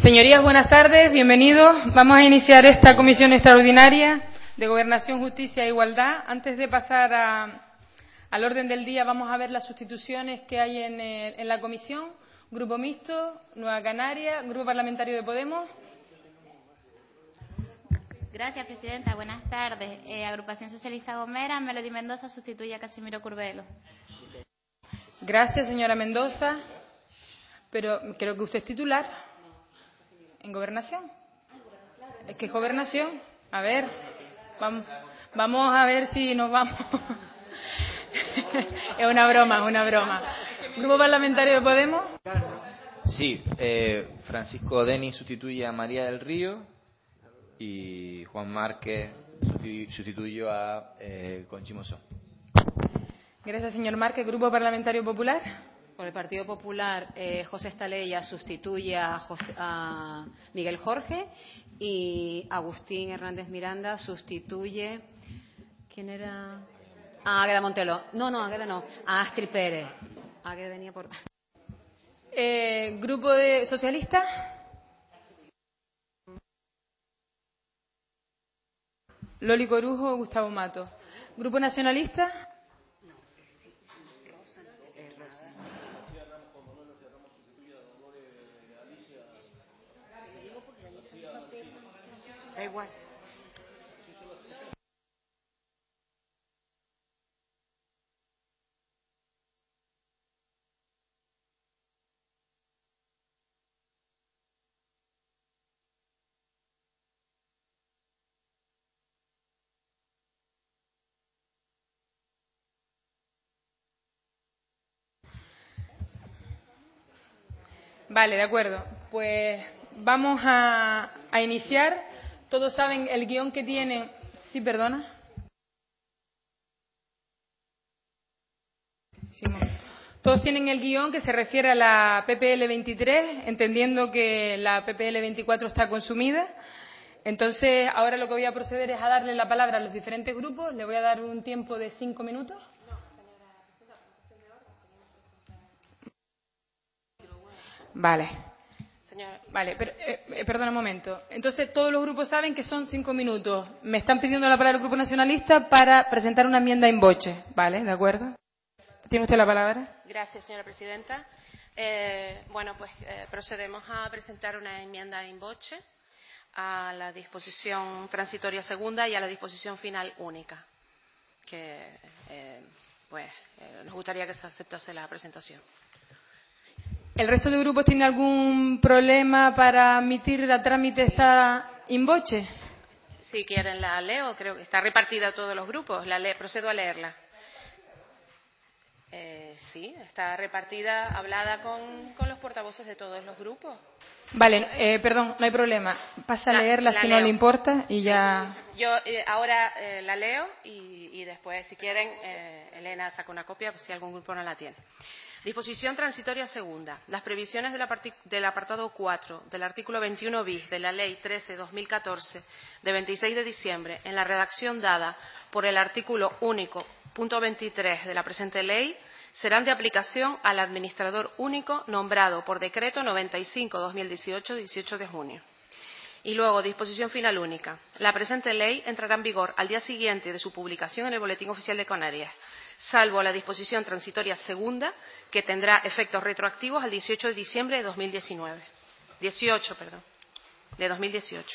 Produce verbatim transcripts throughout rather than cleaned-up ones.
Señorías, buenas tardes, bienvenidos. Vamos a iniciar esta comisión extraordinaria de Gobernación, Justicia e Igualdad. Antes de pasar a, al orden del día, vamos a ver las sustituciones que hay en, el, en la comisión. Grupo Mixto, Nueva Canaria, Grupo Parlamentario de Podemos. Gracias, presidenta. Buenas tardes. Eh, Agrupación Socialista Gomera, Melody Mendoza sustituye a Casimiro Curbelo. Gracias, señora Mendoza. Pero creo que usted es titular. ¿En Gobernación? Es que es Gobernación. A ver, vamos, vamos a ver si nos vamos. Es una broma, es una broma. ¿Grupo Parlamentario de Podemos? Sí, eh, Francisco Denis sustituye a María del Río y Juan Márquez sustituyó a eh, Conchi Mosó. Gracias, señor Márquez. ¿Grupo Parlamentario Popular? Por el Partido Popular, eh, José Estaleya sustituye a, José, a Miguel Jorge y Agustín Hernández Miranda sustituye... ¿Quién era? Ah, Águeda Montelo. No, no, Águeda no. A Astrid Pérez. Águeda venía por... Eh, ¿Grupo de Socialistas? Loli Corujo, Gustavo Mato. ¿Grupo Nacionalista? Da igual. Vale, de acuerdo. Pues vamos a, a iniciar. Todos saben el guión que tienen. Sí, perdona. Sí, todos tienen el guión que se refiere a la P P L veintitrés, entendiendo que la P P L veinticuatro está consumida. Entonces, ahora lo que voy a proceder es a darle la palabra a los diferentes grupos. Le voy a dar un tiempo de cinco minutos. Vale. Vale, pero, eh, perdona un momento. Entonces, todos los grupos saben que son cinco minutos. Me están pidiendo la palabra el Grupo Nacionalista para presentar una enmienda in voce. Vale, ¿de acuerdo? ¿Tiene usted la palabra? Gracias, señora presidenta. Eh, bueno, pues eh, procedemos a presentar una enmienda in voce a la disposición transitoria segunda y a la disposición final única, que eh, pues eh, nos gustaría que se aceptase la presentación. ¿El resto de grupos tiene algún problema para admitir a trámite esta in voce? Si quieren la leo, creo que está repartida a todos los grupos. La le procedo a leerla. Eh, sí, está repartida, hablada con, con los portavoces de todos los grupos. Vale, eh, perdón, no hay problema. Pasa a La, leerla la si leo. no le importa y sí. ya... Yo eh, ahora eh, la leo y, y después, si quieren, eh, Elena saca una copia si algún grupo no la tiene. Disposición transitoria segunda. Las previsiones del, del apartado cuatro del artículo veintiuno bis de la Ley trece barra dos mil catorce de veintiséis de diciembre, en la redacción dada por el artículo único punto veintitrés de la presente ley, serán de aplicación al administrador único nombrado por decreto noventa y cinco barra dos mil dieciocho, dieciocho de junio. Y luego, disposición final única. La presente ley entrará en vigor al día siguiente de su publicación en el Boletín Oficial de Canarias, salvo la disposición transitoria segunda, que tendrá efectos retroactivos al dieciocho de diciembre de dos mil diecinueve. dieciocho, perdón, de dos mil dieciocho.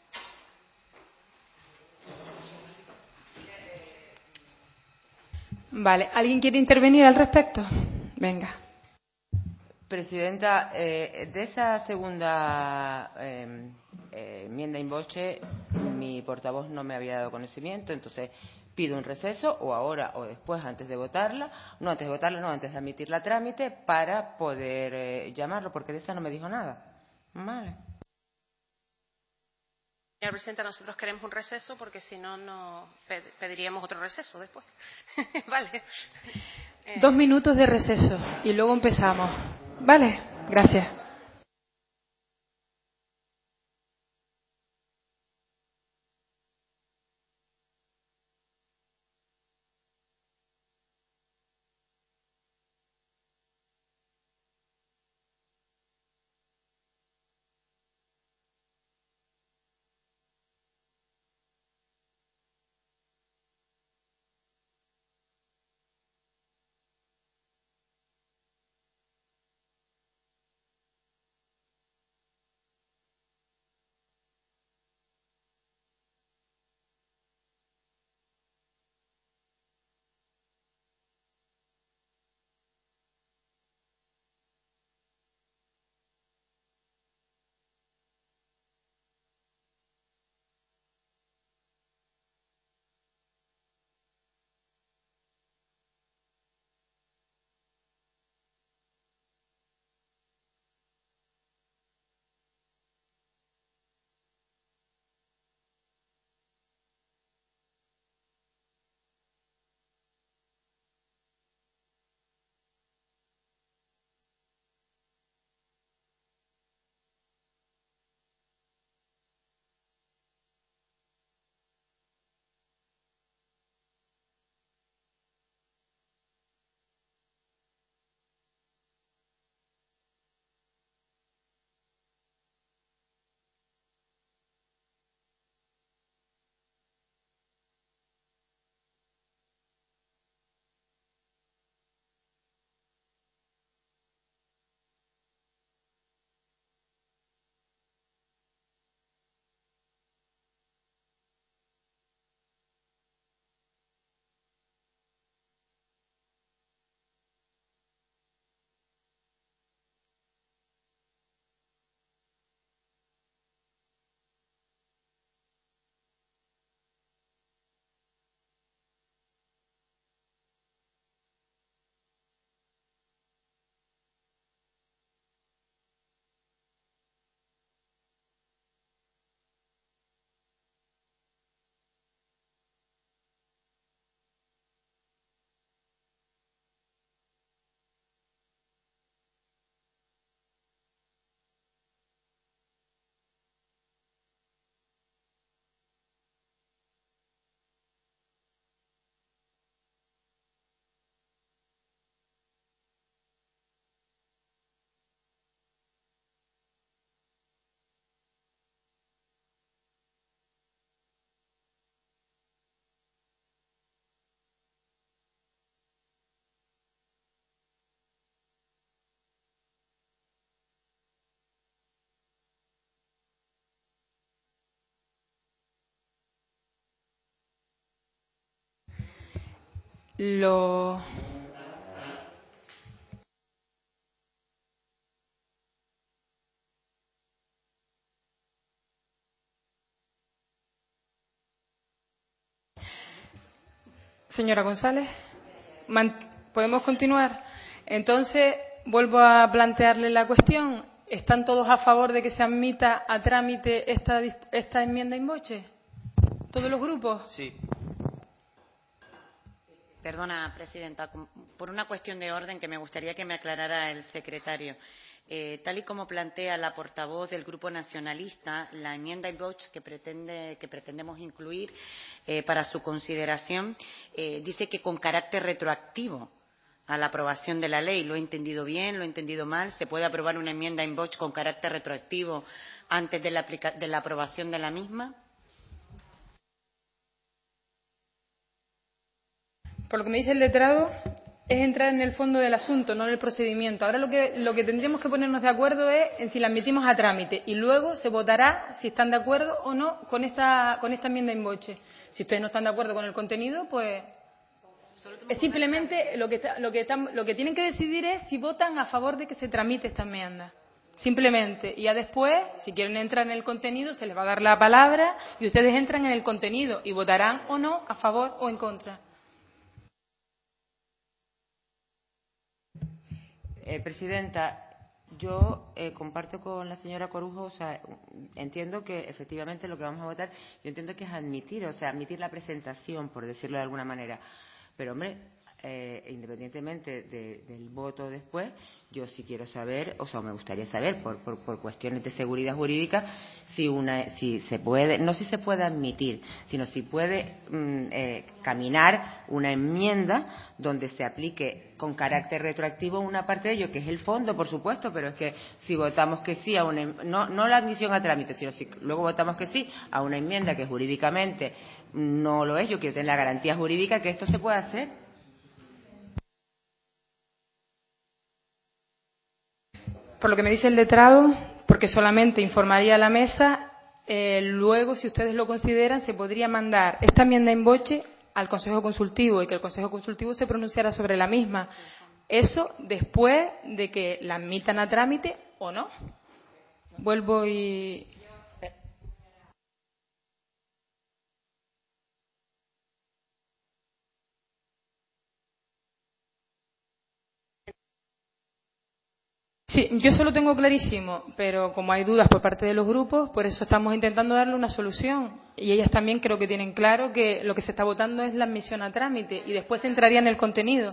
Vale, ¿alguien quiere intervenir al respecto? Venga. Presidenta, eh, de esa segunda eh, eh, enmienda in voce, mi portavoz no me había dado conocimiento, entonces pido un receso o ahora o después, antes de votarla, no antes de votarla, no antes de admitirla a trámite, para poder eh, llamarlo, porque de esa no me dijo nada. Vale. Señora presidenta, nosotros queremos un receso porque si no, no pediríamos otro receso después. Vale. Eh. Dos minutos de receso y luego empezamos. Vale, gracias. Lo... Señora González, ¿podemos continuar? Entonces, vuelvo a plantearle la cuestión. ¿Están todos a favor de que se admita a trámite esta, esta enmienda in voce? ¿Todos los grupos? Sí. Perdona, presidenta, por una cuestión de orden que me gustaría que me aclarara el secretario. Eh, tal y como plantea la portavoz del Grupo Nacionalista, la enmienda in voce que, pretende, que pretendemos incluir eh, para su consideración eh, dice que con carácter retroactivo a la aprobación de la ley. ¿Lo he entendido bien? ¿Lo he entendido mal? ¿Se puede aprobar una enmienda in voce con carácter retroactivo antes de la, aplica de la aprobación de la misma? Por lo que me dice el letrado, es entrar en el fondo del asunto, no en el procedimiento. Ahora lo que, lo que tendríamos que ponernos de acuerdo es en si la admitimos a trámite y luego se votará si están de acuerdo o no con esta, con esta enmienda in voce. Si ustedes no están de acuerdo con el contenido, pues es simplemente lo que, está, lo, que están, lo que tienen que decidir es si votan a favor de que se tramite esta enmienda. Simplemente. Y ya después, si quieren entrar en el contenido, se les va a dar la palabra y ustedes entran en el contenido y votarán o no a favor o en contra. Eh, presidenta, yo eh, comparto con la señora Corujo, o sea, entiendo que efectivamente lo que vamos a votar, yo entiendo que es admitir, o sea, admitir la presentación, por decirlo de alguna manera. Pero, hombre, eh, independientemente de, del voto después, yo sí quiero saber, o sea, me gustaría saber, por, por, por cuestiones de seguridad jurídica, si una, si se puede, no si se puede admitir, sino si puede mm, eh, caminar una enmienda donde se aplique con carácter retroactivo una parte de ello, que es el fondo, por supuesto, pero es que si votamos que sí a una, no, no la admisión a trámite, sino si luego votamos que sí a una enmienda que jurídicamente no lo es, yo quiero tener la garantía jurídica que esto se pueda hacer. Por lo que me dice el letrado, porque solamente informaría a la mesa, eh, luego, si ustedes lo consideran, se podría mandar esta enmienda in voce al Consejo Consultivo y que el Consejo Consultivo se pronunciara sobre la misma. Eso después de que la admitan a trámite o no. Vuelvo y... Sí, yo eso lo tengo clarísimo, pero como hay dudas por parte de los grupos, por eso estamos intentando darle una solución. Y ellas también creo que tienen claro que lo que se está votando es la admisión a trámite y después se entraría en el contenido.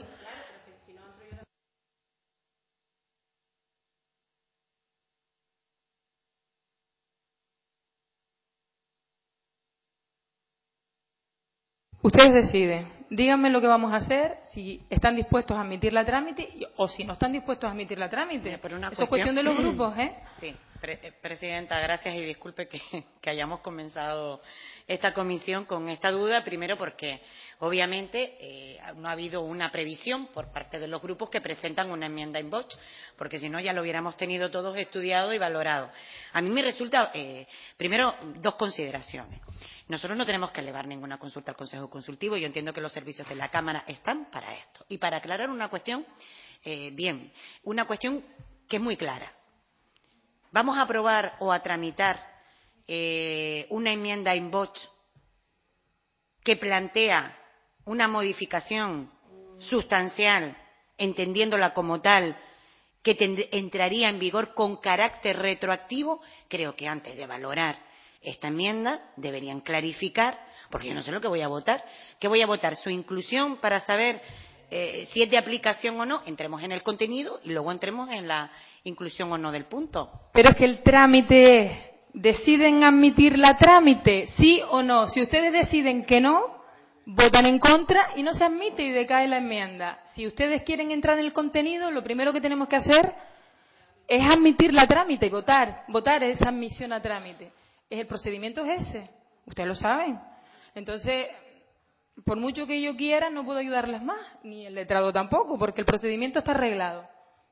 Ustedes deciden. Díganme lo que vamos a hacer, si están dispuestos a admitir la trámite o si no están dispuestos a admitir la trámite. Por una Eso cuestión... es cuestión de los grupos, ¿eh? Sí, pre presidenta, gracias y disculpe que, que hayamos comenzado esta comisión con esta duda. Primero porque, obviamente, eh, no ha habido una previsión por parte de los grupos que presentan una enmienda in voce, porque si no ya lo hubiéramos tenido todos estudiado y valorado. A mí me resulta, eh, primero, dos consideraciones. Nosotros no tenemos que elevar ninguna consulta al Consejo Consultivo. Yo entiendo que los servicios de la Cámara están para esto. Y para aclarar una cuestión, eh, bien, una cuestión que es muy clara. ¿Vamos a aprobar o a tramitar eh, una enmienda in voce que plantea una modificación sustancial, entendiéndola como tal, que entraría en vigor con carácter retroactivo? Creo que antes de valorar esta enmienda deberían clarificar, porque yo no sé lo que voy a votar. ¿Qué voy a votar? ¿Su inclusión para saber eh, si es de aplicación o no? Entremos en el contenido y luego entremos en la inclusión o no del punto. Pero es que el trámite es, ¿deciden admitir la trámite? ¿Sí o no? Si ustedes deciden que no, votan en contra y no se admite y decae la enmienda. Si ustedes quieren entrar en el contenido, lo primero que tenemos que hacer es admitir la trámite y votar. Votar esa admisión a trámite. El procedimiento es ese, ustedes lo saben. Entonces, por mucho que yo quiera, no puedo ayudarles más, ni el letrado tampoco, porque el procedimiento está arreglado.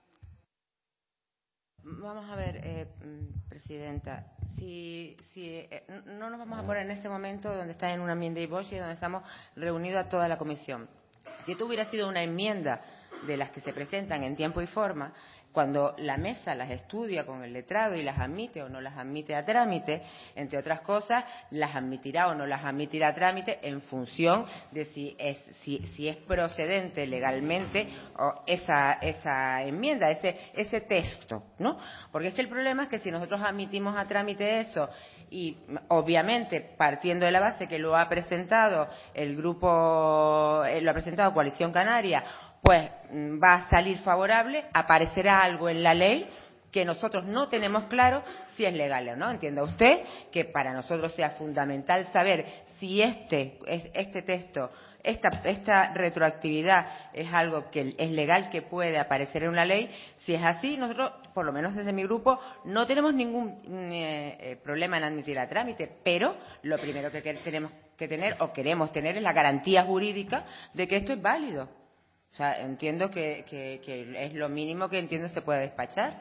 Vamos a ver, eh, presidenta, si, si eh, no nos vamos a poner en este momento donde está en una enmienda y voz y donde estamos reunidos a toda la comisión. Si esto hubiera sido una enmienda de las que se presentan en tiempo y forma, cuando la mesa las estudia con el letrado y las admite o no las admite a trámite, entre otras cosas, las admitirá o no las admitirá a trámite en función de si es, si, si es procedente legalmente o esa, esa enmienda, ese, ese texto, ¿no? Porque es que el problema es que si nosotros admitimos a trámite eso y obviamente partiendo de la base que lo ha presentado el grupo, eh, lo ha presentado Coalición Canaria, pues va a salir favorable, aparecerá algo en la ley que nosotros no tenemos claro si es legal o no. Entienda usted que para nosotros sea fundamental saber si este, este texto, esta, esta retroactividad es algo que es legal, que puede aparecer en una ley. Si es así, nosotros, por lo menos desde mi grupo, no tenemos ningún eh, problema en admitir a trámite, pero lo primero que tenemos que tener o queremos tener es la garantía jurídica de que esto es válido. O sea, entiendo que, que, que es lo mínimo que entiendo se puede despachar.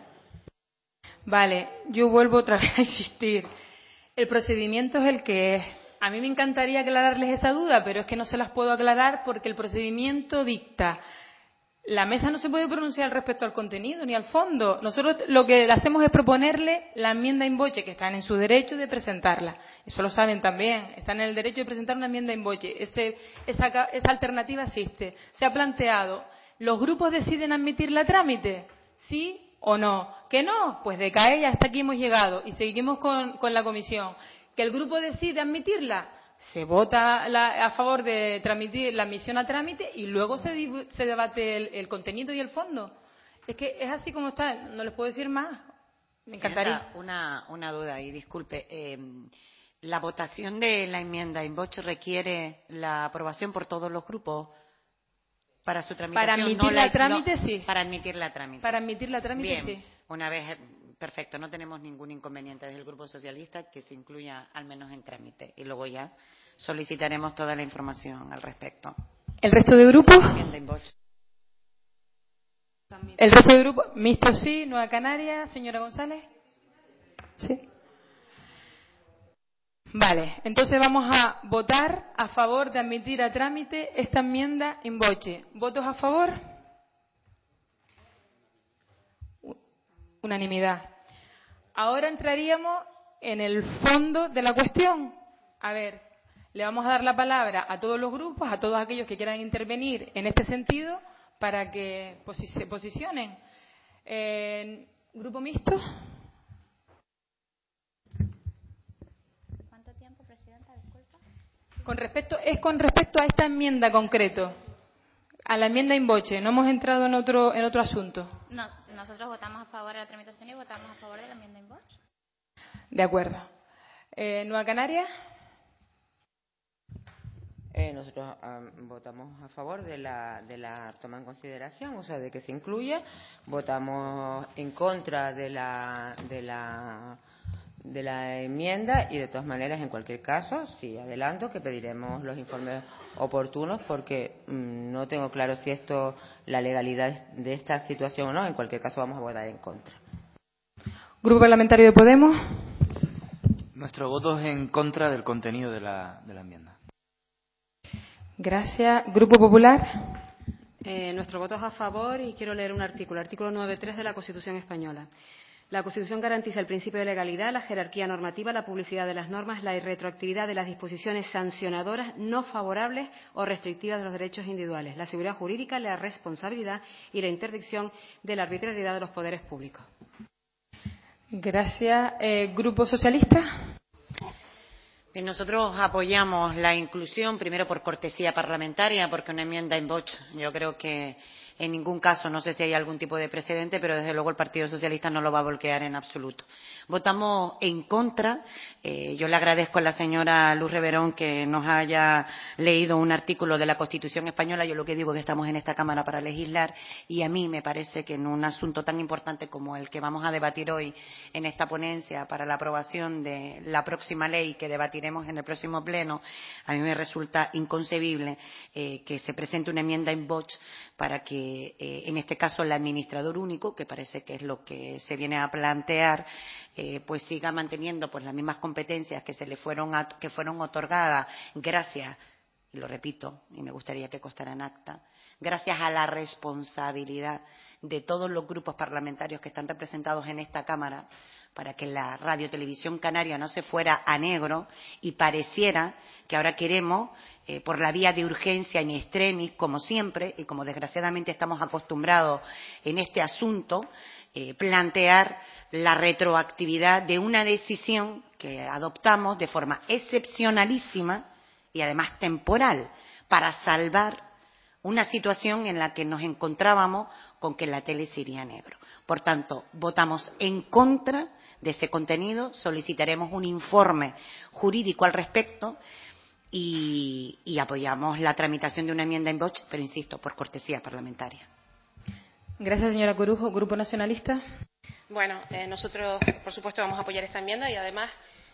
Vale, yo vuelvo otra vez a insistir. El procedimiento es el que es. A mí me encantaría aclararles esa duda, pero es que no se las puedo aclarar porque el procedimiento dicta. La mesa no se puede pronunciar respecto al contenido ni al fondo. Nosotros lo que hacemos es proponerle la enmienda in voce, que están en su derecho de presentarla. Eso lo saben también. Están en el derecho de presentar una enmienda in voce. Ese, esa, esa alternativa existe. Se ha planteado. ¿Los grupos deciden admitirla a trámite? ¿Sí o no? ¿Que no? Pues decae y hasta aquí hemos llegado. Y seguimos con, con la comisión. ¿Que el grupo decide admitirla? Se vota la, a favor de tramitir la admisión a trámite y luego se, se debate el, el contenido y el fondo. Es que es así como está, no les puedo decir más. Me encantaría. Una, una duda y disculpe. Eh, ¿La votación de la enmienda in voce requiere la aprobación por todos los grupos para su tramitación? Para admitirla no a trámite, no, sí. Para admitirla a trámite. Para admitirla a trámite, Bien, sí. Una vez. Perfecto, no tenemos ningún inconveniente desde el Grupo Socialista que se incluya al menos en trámite y luego ya solicitaremos toda la información al respecto. ¿El resto de grupos? ¿El resto de grupos? Mixto sí, Nueva Canaria, señora González. Sí. Vale, entonces vamos a votar a favor de admitir a trámite esta enmienda in voce. ¿Votos a favor? Unanimidad. Ahora entraríamos en el fondo de la cuestión. A ver, le vamos a dar la palabra a todos los grupos, a todos aquellos que quieran intervenir en este sentido, para que se posicionen. Eh, ¿Grupo mixto? ¿Cuánto tiempo, presidenta? Disculpa. Con respecto, es con respecto a esta enmienda concreto, a la enmienda in voce. No hemos entrado en otro, en otro asunto. No, nosotros votamos a favor de la tramitación y votamos a favor de la enmienda in voce. De acuerdo. Eh, ¿Nueva Canaria? Eh, nosotros um, votamos a favor de la, de la toma en consideración, o sea, de que se incluya. Votamos en contra de la, de la, de la enmienda y, de todas maneras, en cualquier caso, sí, adelanto que pediremos los informes oportunos porque mmm, no tengo claro si esto, la legalidad de esta situación o no. En cualquier caso, vamos a votar en contra. ¿Grupo Parlamentario de Podemos? Nuestro voto es en contra del contenido de la, de la enmienda. Gracias. ¿Grupo Popular? Eh, nuestro voto es a favor y quiero leer un artículo, artículo nueve punto tres de la Constitución española. La Constitución garantiza el principio de legalidad, la jerarquía normativa, la publicidad de las normas, la irretroactividad de las disposiciones sancionadoras no favorables o restrictivas de los derechos individuales, la seguridad jurídica, la responsabilidad y la interdicción de la arbitrariedad de los poderes públicos. Gracias. Eh, ¿Grupo Socialista? Bien, nosotros apoyamos la inclusión, primero por cortesía parlamentaria, porque una enmienda in voce, yo creo que en ningún caso, no sé si hay algún tipo de precedente, pero desde luego el Partido Socialista no lo va a bloquear en absoluto. Votamos en contra. Eh, yo le agradezco a la señora Luz Reverón que nos haya leído un artículo de la Constitución española. Yo lo que digo es que estamos en esta Cámara para legislar y a mí me parece que en un asunto tan importante como el que vamos a debatir hoy en esta ponencia para la aprobación de la próxima ley que debatiremos en el próximo pleno, a mí me resulta inconcebible eh, que se presente una enmienda in voce para que Eh, en este caso el administrador único, que parece que es lo que se viene a plantear, eh, pues siga manteniendo pues las mismas competencias que se le fueron a, que fueron otorgadas gracias, y lo repito y me gustaría que constara en acta, gracias a la responsabilidad de todos los grupos parlamentarios que están representados en esta Cámara, para que la Radio Televisión Canaria no se fuera a negro y pareciera que ahora queremos, eh, por la vía de urgencia in extremis, como siempre, y como desgraciadamente estamos acostumbrados en este asunto, eh, plantear la retroactividad de una decisión que adoptamos de forma excepcionalísima y además temporal, para salvar una situación en la que nos encontrábamos con que la tele se iría a negro. Por tanto, votamos en contra de ese contenido, solicitaremos un informe jurídico al respecto y, y apoyamos la tramitación de una enmienda en voz, pero insisto, por cortesía parlamentaria. Gracias, señora Corujo. Grupo Nacionalista. Bueno, eh, nosotros, por supuesto, vamos a apoyar esta enmienda y además,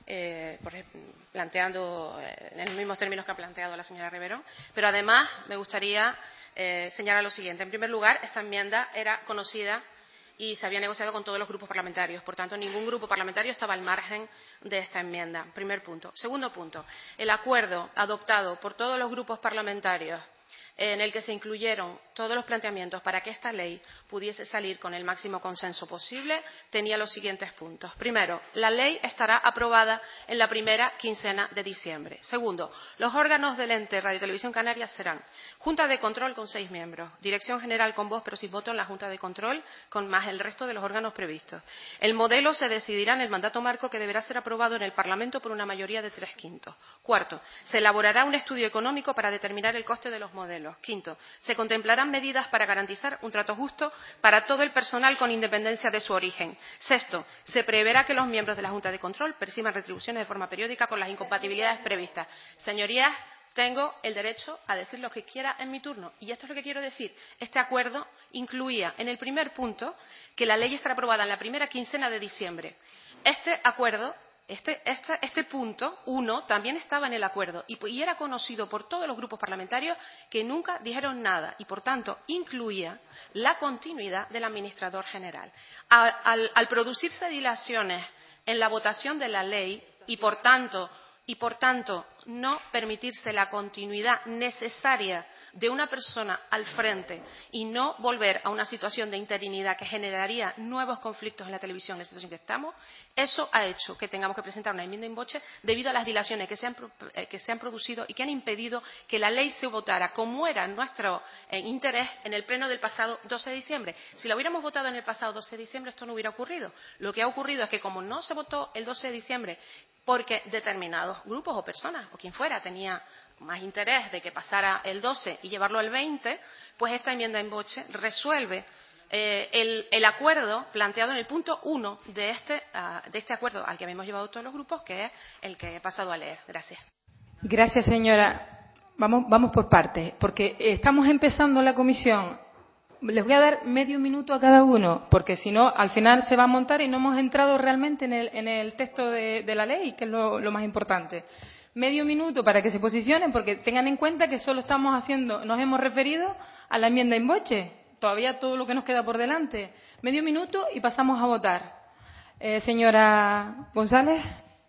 eh, por, planteando eh, en los mismos términos que ha planteado la señora Riverón, pero además me gustaría eh, señalar lo siguiente. En primer lugar, esta enmienda era conocida y se había negociado con todos los grupos parlamentarios. Por tanto, ningún grupo parlamentario estaba al margen de esta enmienda. Primer punto. Segundo punto. El acuerdo adoptado por todos los grupos parlamentarios en el que se incluyeron todos los planteamientos para que esta ley pudiese salir con el máximo consenso posible, tenía los siguientes puntos. Primero, la ley estará aprobada en la primera quincena de diciembre. Segundo, los órganos del ente Radio Televisión Canaria serán Junta de Control con seis miembros, Dirección General con voz pero sin voto en la Junta de Control, con más el resto de los órganos previstos. El modelo se decidirá en el mandato marco, que deberá ser aprobado en el Parlamento por una mayoría de tres quintos. Cuarto, se elaborará un estudio económico para determinar el coste de los modelos. Quinto, se contemplarán medidas para garantizar un trato justo para todo el personal con independencia de su origen. Sexto, se preverá que los miembros de la Junta de Control perciban retribuciones de forma periódica con las incompatibilidades previstas. Señorías, tengo el derecho a decir lo que quiera en mi turno. Y esto es lo que quiero decir. Este acuerdo incluía en el primer punto que la ley estará aprobada en la primera quincena de diciembre. Este acuerdo Este, este, este punto uno también estaba en el acuerdo y, y era conocido por todos los grupos parlamentarios, que nunca dijeron nada y, por tanto, incluía la continuidad del administrador general. Al, al, al producirse dilaciones en la votación de la ley y, por tanto, y, por tanto, no permitirse la continuidad necesaria de una persona al frente y no volver a una situación de interinidad que generaría nuevos conflictos en la televisión en la situación que estamos, eso ha hecho que tengamos que presentar una enmienda in voce debido a las dilaciones que se han, que se han producido y que han impedido que la ley se votara como era nuestro eh, interés en el pleno del pasado doce de diciembre. Si lo hubiéramos votado en el pasado doce de diciembre, esto no hubiera ocurrido. Lo que ha ocurrido es que, como no se votó el doce de diciembre porque determinados grupos o personas o quien fuera tenía más interés de que pasara el doce y llevarlo al veinte, pues esta enmienda in voce resuelve eh, el, el acuerdo planteado en el punto uno de este, uh, de este acuerdo al que habíamos llevado todos los grupos, que es el que he pasado a leer. Gracias. Gracias, señora. Vamos, vamos por partes, porque estamos empezando la comisión. Les voy a dar medio minuto a cada uno, porque si no, al final se va a montar y no hemos entrado realmente en el, en el texto de, de la ley, que es lo, lo más importante. Medio minuto para que se posicionen, porque tengan en cuenta que solo estamos haciendo, nos hemos referido a la enmienda in voce, todavía todo lo que nos queda por delante. Medio minuto y pasamos a votar. Eh, señora González.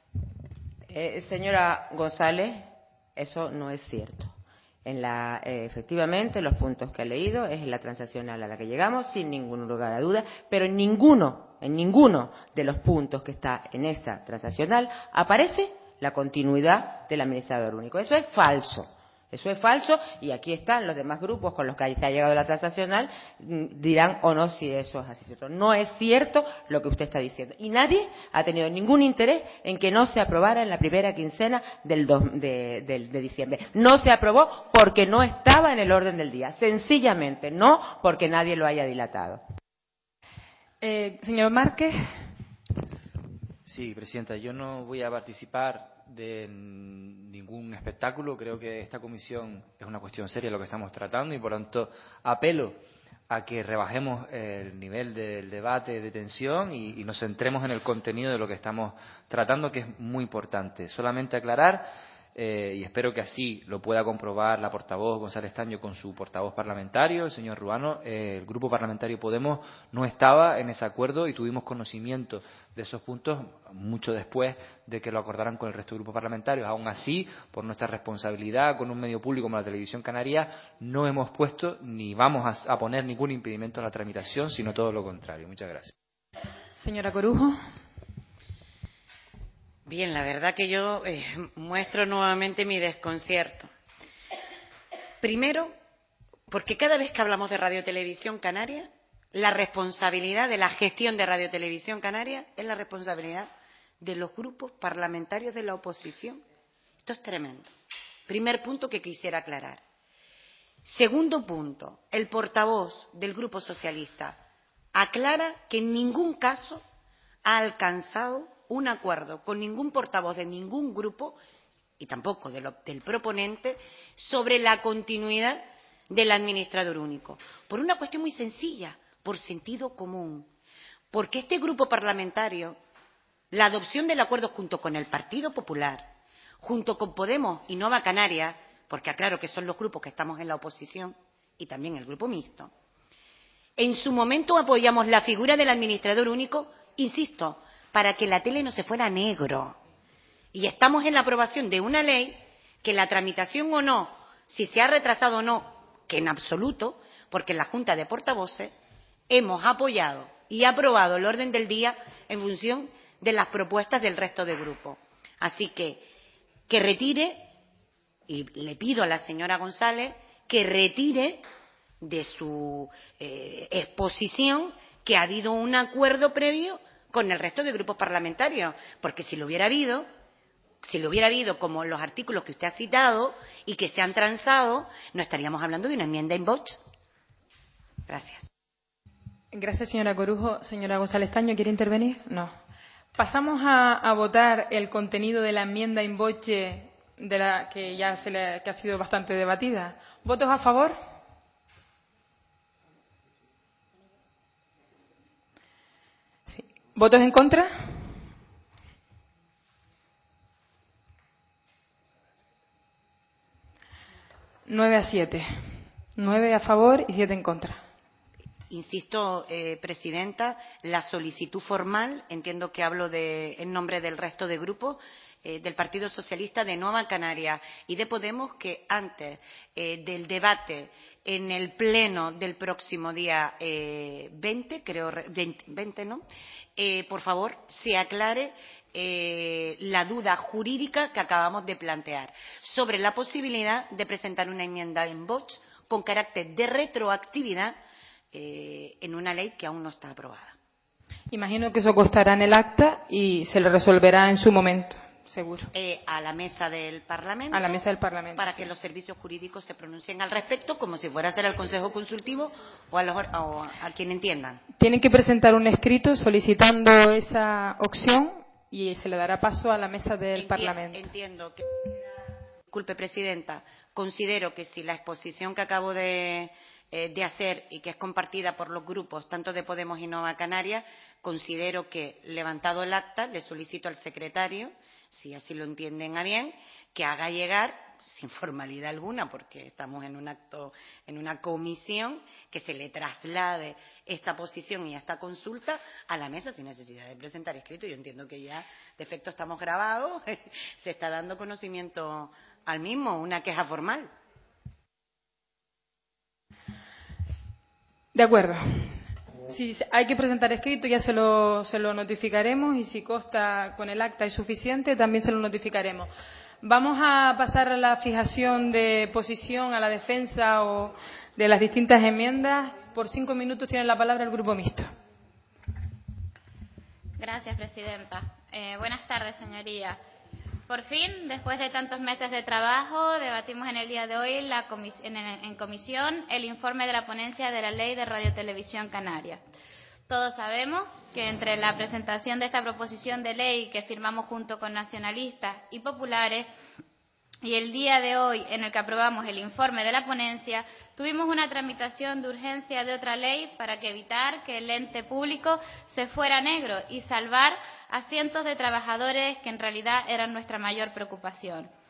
Eh, señora González, eso no es cierto. En la, eh, efectivamente, los puntos que ha leído es la transaccional a la que llegamos, sin ningún lugar a duda, pero en ninguno, en ninguno de los puntos que está en esa transaccional aparece la continuidad del administrador único. Eso es falso. Eso es falso y aquí están los demás grupos con los que se ha llegado a la transaccional, dirán o no si eso es así. No es cierto lo que usted está diciendo. Y nadie ha tenido ningún interés en que no se aprobara en la primera quincena del dos, de, de, de diciembre. No se aprobó porque no estaba en el orden del día. Sencillamente, no porque nadie lo haya dilatado. Eh, señor Márquez. Sí, presidenta, yo no voy a participar de ningún espectáculo. Creo que esta comisión es una cuestión seria lo que estamos tratando y, por tanto, apelo a que rebajemos el nivel del debate de tensión y, y nos centremos en el contenido de lo que estamos tratando, que es muy importante. Solamente aclarar eh, y espero que así lo pueda comprobar la portavoz González Taño con su portavoz parlamentario, el señor Ruano. Eh, el Grupo Parlamentario Podemos no estaba en ese acuerdo y tuvimos conocimiento de esos puntos mucho después de que lo acordaran con el resto de grupos parlamentarios. Aún así, por nuestra responsabilidad con un medio público como la Televisión Canaria, no hemos puesto ni vamos a, a poner ningún impedimento a la tramitación, sino todo lo contrario. Muchas gracias. Señora Corujo. Bien, la verdad que yo eh, muestro nuevamente mi desconcierto. Primero, porque cada vez que hablamos de Radio Televisión Canaria, la responsabilidad de la gestión de Radio Televisión Canaria es la responsabilidad de los grupos parlamentarios de la oposición. Esto es tremendo. Primer punto que quisiera aclarar. Segundo punto, el portavoz del Grupo Socialista aclara que en ningún caso ha alcanzado un acuerdo con ningún portavoz de ningún grupo y tampoco de lo, del proponente sobre la continuidad del administrador único. Por una cuestión muy sencilla, por sentido común. Porque este grupo parlamentario, la adopción del acuerdo junto con el Partido Popular, junto con Podemos y Nueva Canaria, porque aclaro que son los grupos que estamos en la oposición y también el grupo mixto, en su momento apoyamos la figura del administrador único, insisto, para que la tele no se fuera negro. Y estamos en la aprobación de una ley que la tramitación o no, si se ha retrasado o no, que en absoluto, porque en la Junta de Portavoces hemos apoyado y aprobado el orden del día en función de las propuestas del resto de grupos. Así que, que retire, y le pido a la señora González que retire de su eh, exposición que ha habido un acuerdo previo con el resto de grupos parlamentarios, porque si lo hubiera habido, si lo hubiera habido como los artículos que usted ha citado y que se han transado, no estaríamos hablando de una enmienda en voz. Gracias. Gracias, señora Corujo. Señora González Taño, ¿quiere intervenir? No. Pasamos a, a votar el contenido de la enmienda in voce de la que ya se le, que ha sido bastante debatida. ¿Votos a favor? Sí. ¿Votos en contra? Nueve a siete. Nueve a favor y siete en contra. Insisto, eh, presidenta, la solicitud formal, entiendo que hablo de, en nombre del resto de grupos, eh, del Partido Socialista de Nueva Canaria y de Podemos, que antes eh, del debate en el pleno del próximo día eh, veinte, creo, veinte, veinte, ¿no? Eh, por favor, se aclare eh, la duda jurídica que acabamos de plantear sobre la posibilidad de presentar una enmienda en voz con carácter de retroactividad eh, en una ley que aún no está aprobada. Imagino que eso constará en el acta y se lo resolverá en su momento, seguro. Eh, a la mesa del Parlamento. A la mesa del Parlamento. Para sí. que los servicios jurídicos se pronuncien al respecto, como si fuera a ser el Consejo Consultivo o a, los, o a quien entiendan. Tienen que presentar un escrito solicitando esa opción y se le dará paso a la mesa del Enti- Parlamento. Entiendo que. Disculpe, presidenta. Considero que si la exposición que acabo de. de hacer y que es compartida por los grupos tanto de Podemos y Nueva Canaria, considero que, levantado el acta, le solicito al secretario, si así lo entienden a bien, que haga llegar, sin formalidad alguna, porque estamos en un acto, en una comisión, que se le traslade esta posición y esta consulta a la mesa sin necesidad de presentar escrito. Yo entiendo que ya de efecto estamos grabados, se está dando conocimiento al mismo, una queja formal. De acuerdo. Si hay que presentar escrito, ya se lo, se lo notificaremos y si consta con el acta es suficiente, también se lo notificaremos. Vamos a pasar a la fijación de posición, a la defensa o de las distintas enmiendas. Por cinco minutos tiene la palabra el Grupo Mixto. Gracias, presidenta. Eh, buenas tardes, señorías. Por fin, después de tantos meses de trabajo, debatimos en el día de hoy la comis- en, en comisión el informe de la ponencia de la Ley de Radiotelevisión Canaria. Todos sabemos que entre la presentación de esta proposición de ley que firmamos junto con nacionalistas y populares y el día de hoy en el que aprobamos el informe de la ponencia, tuvimos una tramitación de urgencia de otra ley para que evitar que el ente público se fuera negro y salvar a cientos de trabajadores que en realidad eran nuestra mayor preocupación.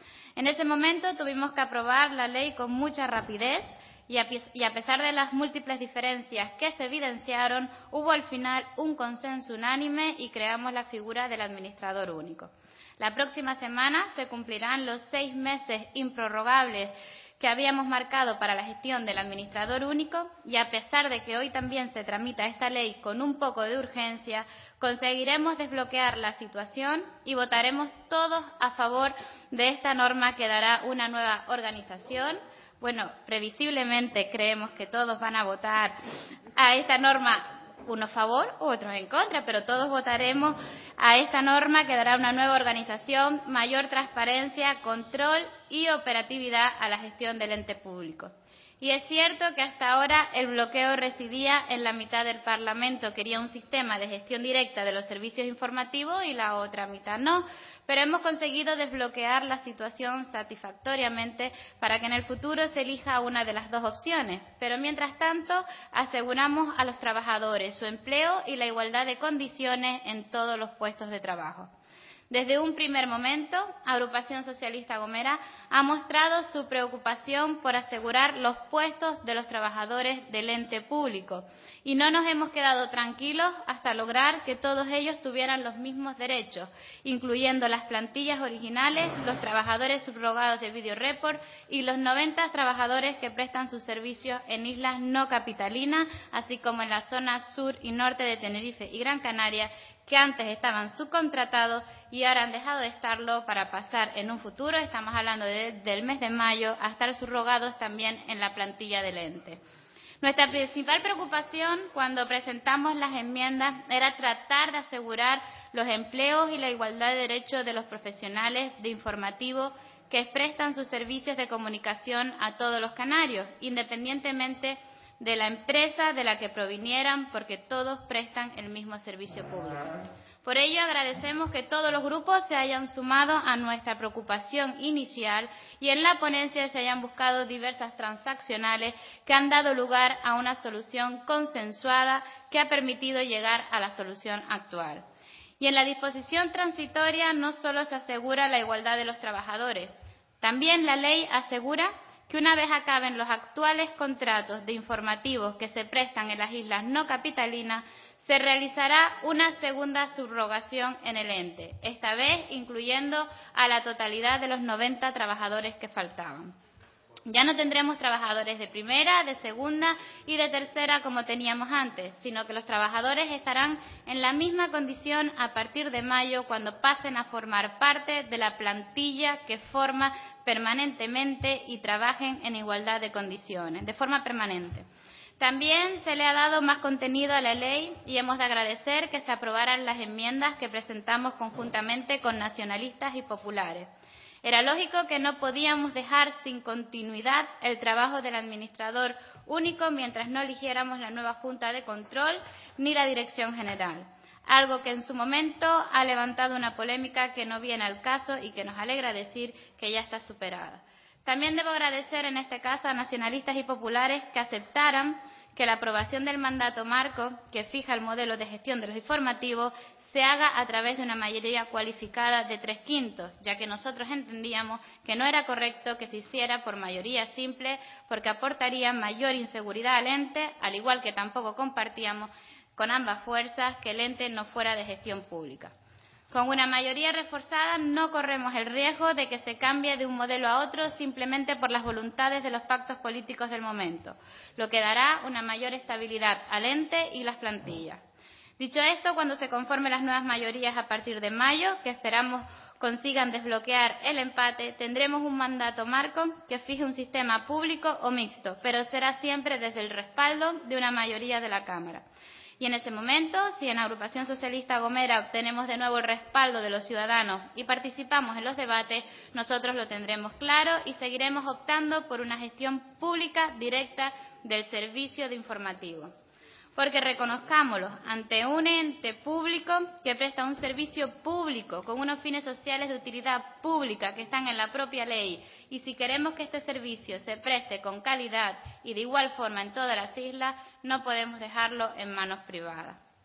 En ese momento tuvimos que aprobar la ley con mucha rapidez y a pesar de las múltiples diferencias que se evidenciaron, hubo al final un consenso unánime y creamos la figura del administrador único. La próxima semana se cumplirán los seis meses improrrogables que habíamos marcado para la gestión del administrador único y a pesar de que hoy también se tramita esta ley con un poco de urgencia, conseguiremos desbloquear la situación y votaremos todos a favor de esta norma que dará una nueva organización. Bueno, previsiblemente creemos que todos van a votar a esta norma, unos a favor, otros en contra, pero todos votaremos a esta norma que dará una nueva organización, mayor transparencia, control y operatividad a la gestión del ente público. Y es cierto que hasta ahora el bloqueo residía en la mitad del Parlamento, quería un sistema de gestión directa de los servicios informativos y la otra mitad no, pero hemos conseguido desbloquear la situación satisfactoriamente para que en el futuro se elija una de las dos opciones. Pero mientras tanto aseguramos a los trabajadores su empleo y la igualdad de condiciones en todos los puestos de trabajo. Desde un primer momento, Agrupación Socialista Gomera ha mostrado su preocupación por asegurar los puestos de los trabajadores del ente público y no nos hemos quedado tranquilos hasta lograr que todos ellos tuvieran los mismos derechos, incluyendo las plantillas originales, los trabajadores subrogados de Videoreport y los noventa trabajadores que prestan sus servicios en islas no capitalinas, así como en la zona sur y norte de Tenerife y Gran Canaria, que antes estaban subcontratados y ahora han dejado de estarlo para pasar en un futuro, estamos hablando de, del mes de mayo, a estar subrogados también en la plantilla del ente. Nuestra principal preocupación cuando presentamos las enmiendas era tratar de asegurar los empleos y la igualdad de derechos de los profesionales de informativo que prestan sus servicios de comunicación a todos los canarios, independientemente de la empresa de la que provinieran, porque todos prestan el mismo servicio público. Por ello, agradecemos que todos los grupos se hayan sumado a nuestra preocupación inicial y en la ponencia se hayan buscado diversas transaccionales que han dado lugar a una solución consensuada que ha permitido llegar a la solución actual. Y en la disposición transitoria no solo se asegura la igualdad de los trabajadores, también la ley asegura que una vez acaben los actuales contratos de informativos que se prestan en las islas no capitalinas, se realizará una segunda subrogación en el ente, esta vez incluyendo a la totalidad de los noventa trabajadores que faltaban. Ya no tendremos trabajadores de primera, de segunda y de tercera como teníamos antes, sino que los trabajadores estarán en la misma condición a partir de mayo cuando pasen a formar parte de la plantilla que forma permanentemente y trabajen en igualdad de condiciones, de forma permanente. También se le ha dado más contenido a la ley y hemos de agradecer que se aprobaran las enmiendas que presentamos conjuntamente con nacionalistas y populares. Era lógico que no podíamos dejar sin continuidad el trabajo del administrador único mientras no eligiéramos la nueva Junta de Control ni la Dirección General, algo que en su momento ha levantado una polémica que no viene al caso y que nos alegra decir que ya está superada. También debo agradecer en este caso a nacionalistas y populares que aceptaran que la aprobación del mandato marco, que fija el modelo de gestión de los informativos, se haga a través de una mayoría cualificada de tres quintos, ya que nosotros entendíamos que no era correcto que se hiciera por mayoría simple, porque aportaría mayor inseguridad al ente, al igual que tampoco compartíamos con ambas fuerzas que el ente no fuera de gestión pública. Con una mayoría reforzada no corremos el riesgo de que se cambie de un modelo a otro simplemente por las voluntades de los pactos políticos del momento, lo que dará una mayor estabilidad al ente y las plantillas. Dicho esto, cuando se conformen las nuevas mayorías a partir de mayo, que esperamos consigan desbloquear el empate, tendremos un mandato marco que fije un sistema público o mixto, pero será siempre desde el respaldo de una mayoría de la Cámara. Y en ese momento, si en Agrupación Socialista Gomera obtenemos de nuevo el respaldo de los ciudadanos y participamos en los debates, nosotros lo tendremos claro y seguiremos optando por una gestión pública directa del servicio de informativo. Porque reconozcámoslo, ante un ente público que presta un servicio público con unos fines sociales de utilidad pública que están en la propia ley, y si queremos que este servicio se preste con calidad y de igual forma en todas las islas, no podemos dejarlo en manos privadas.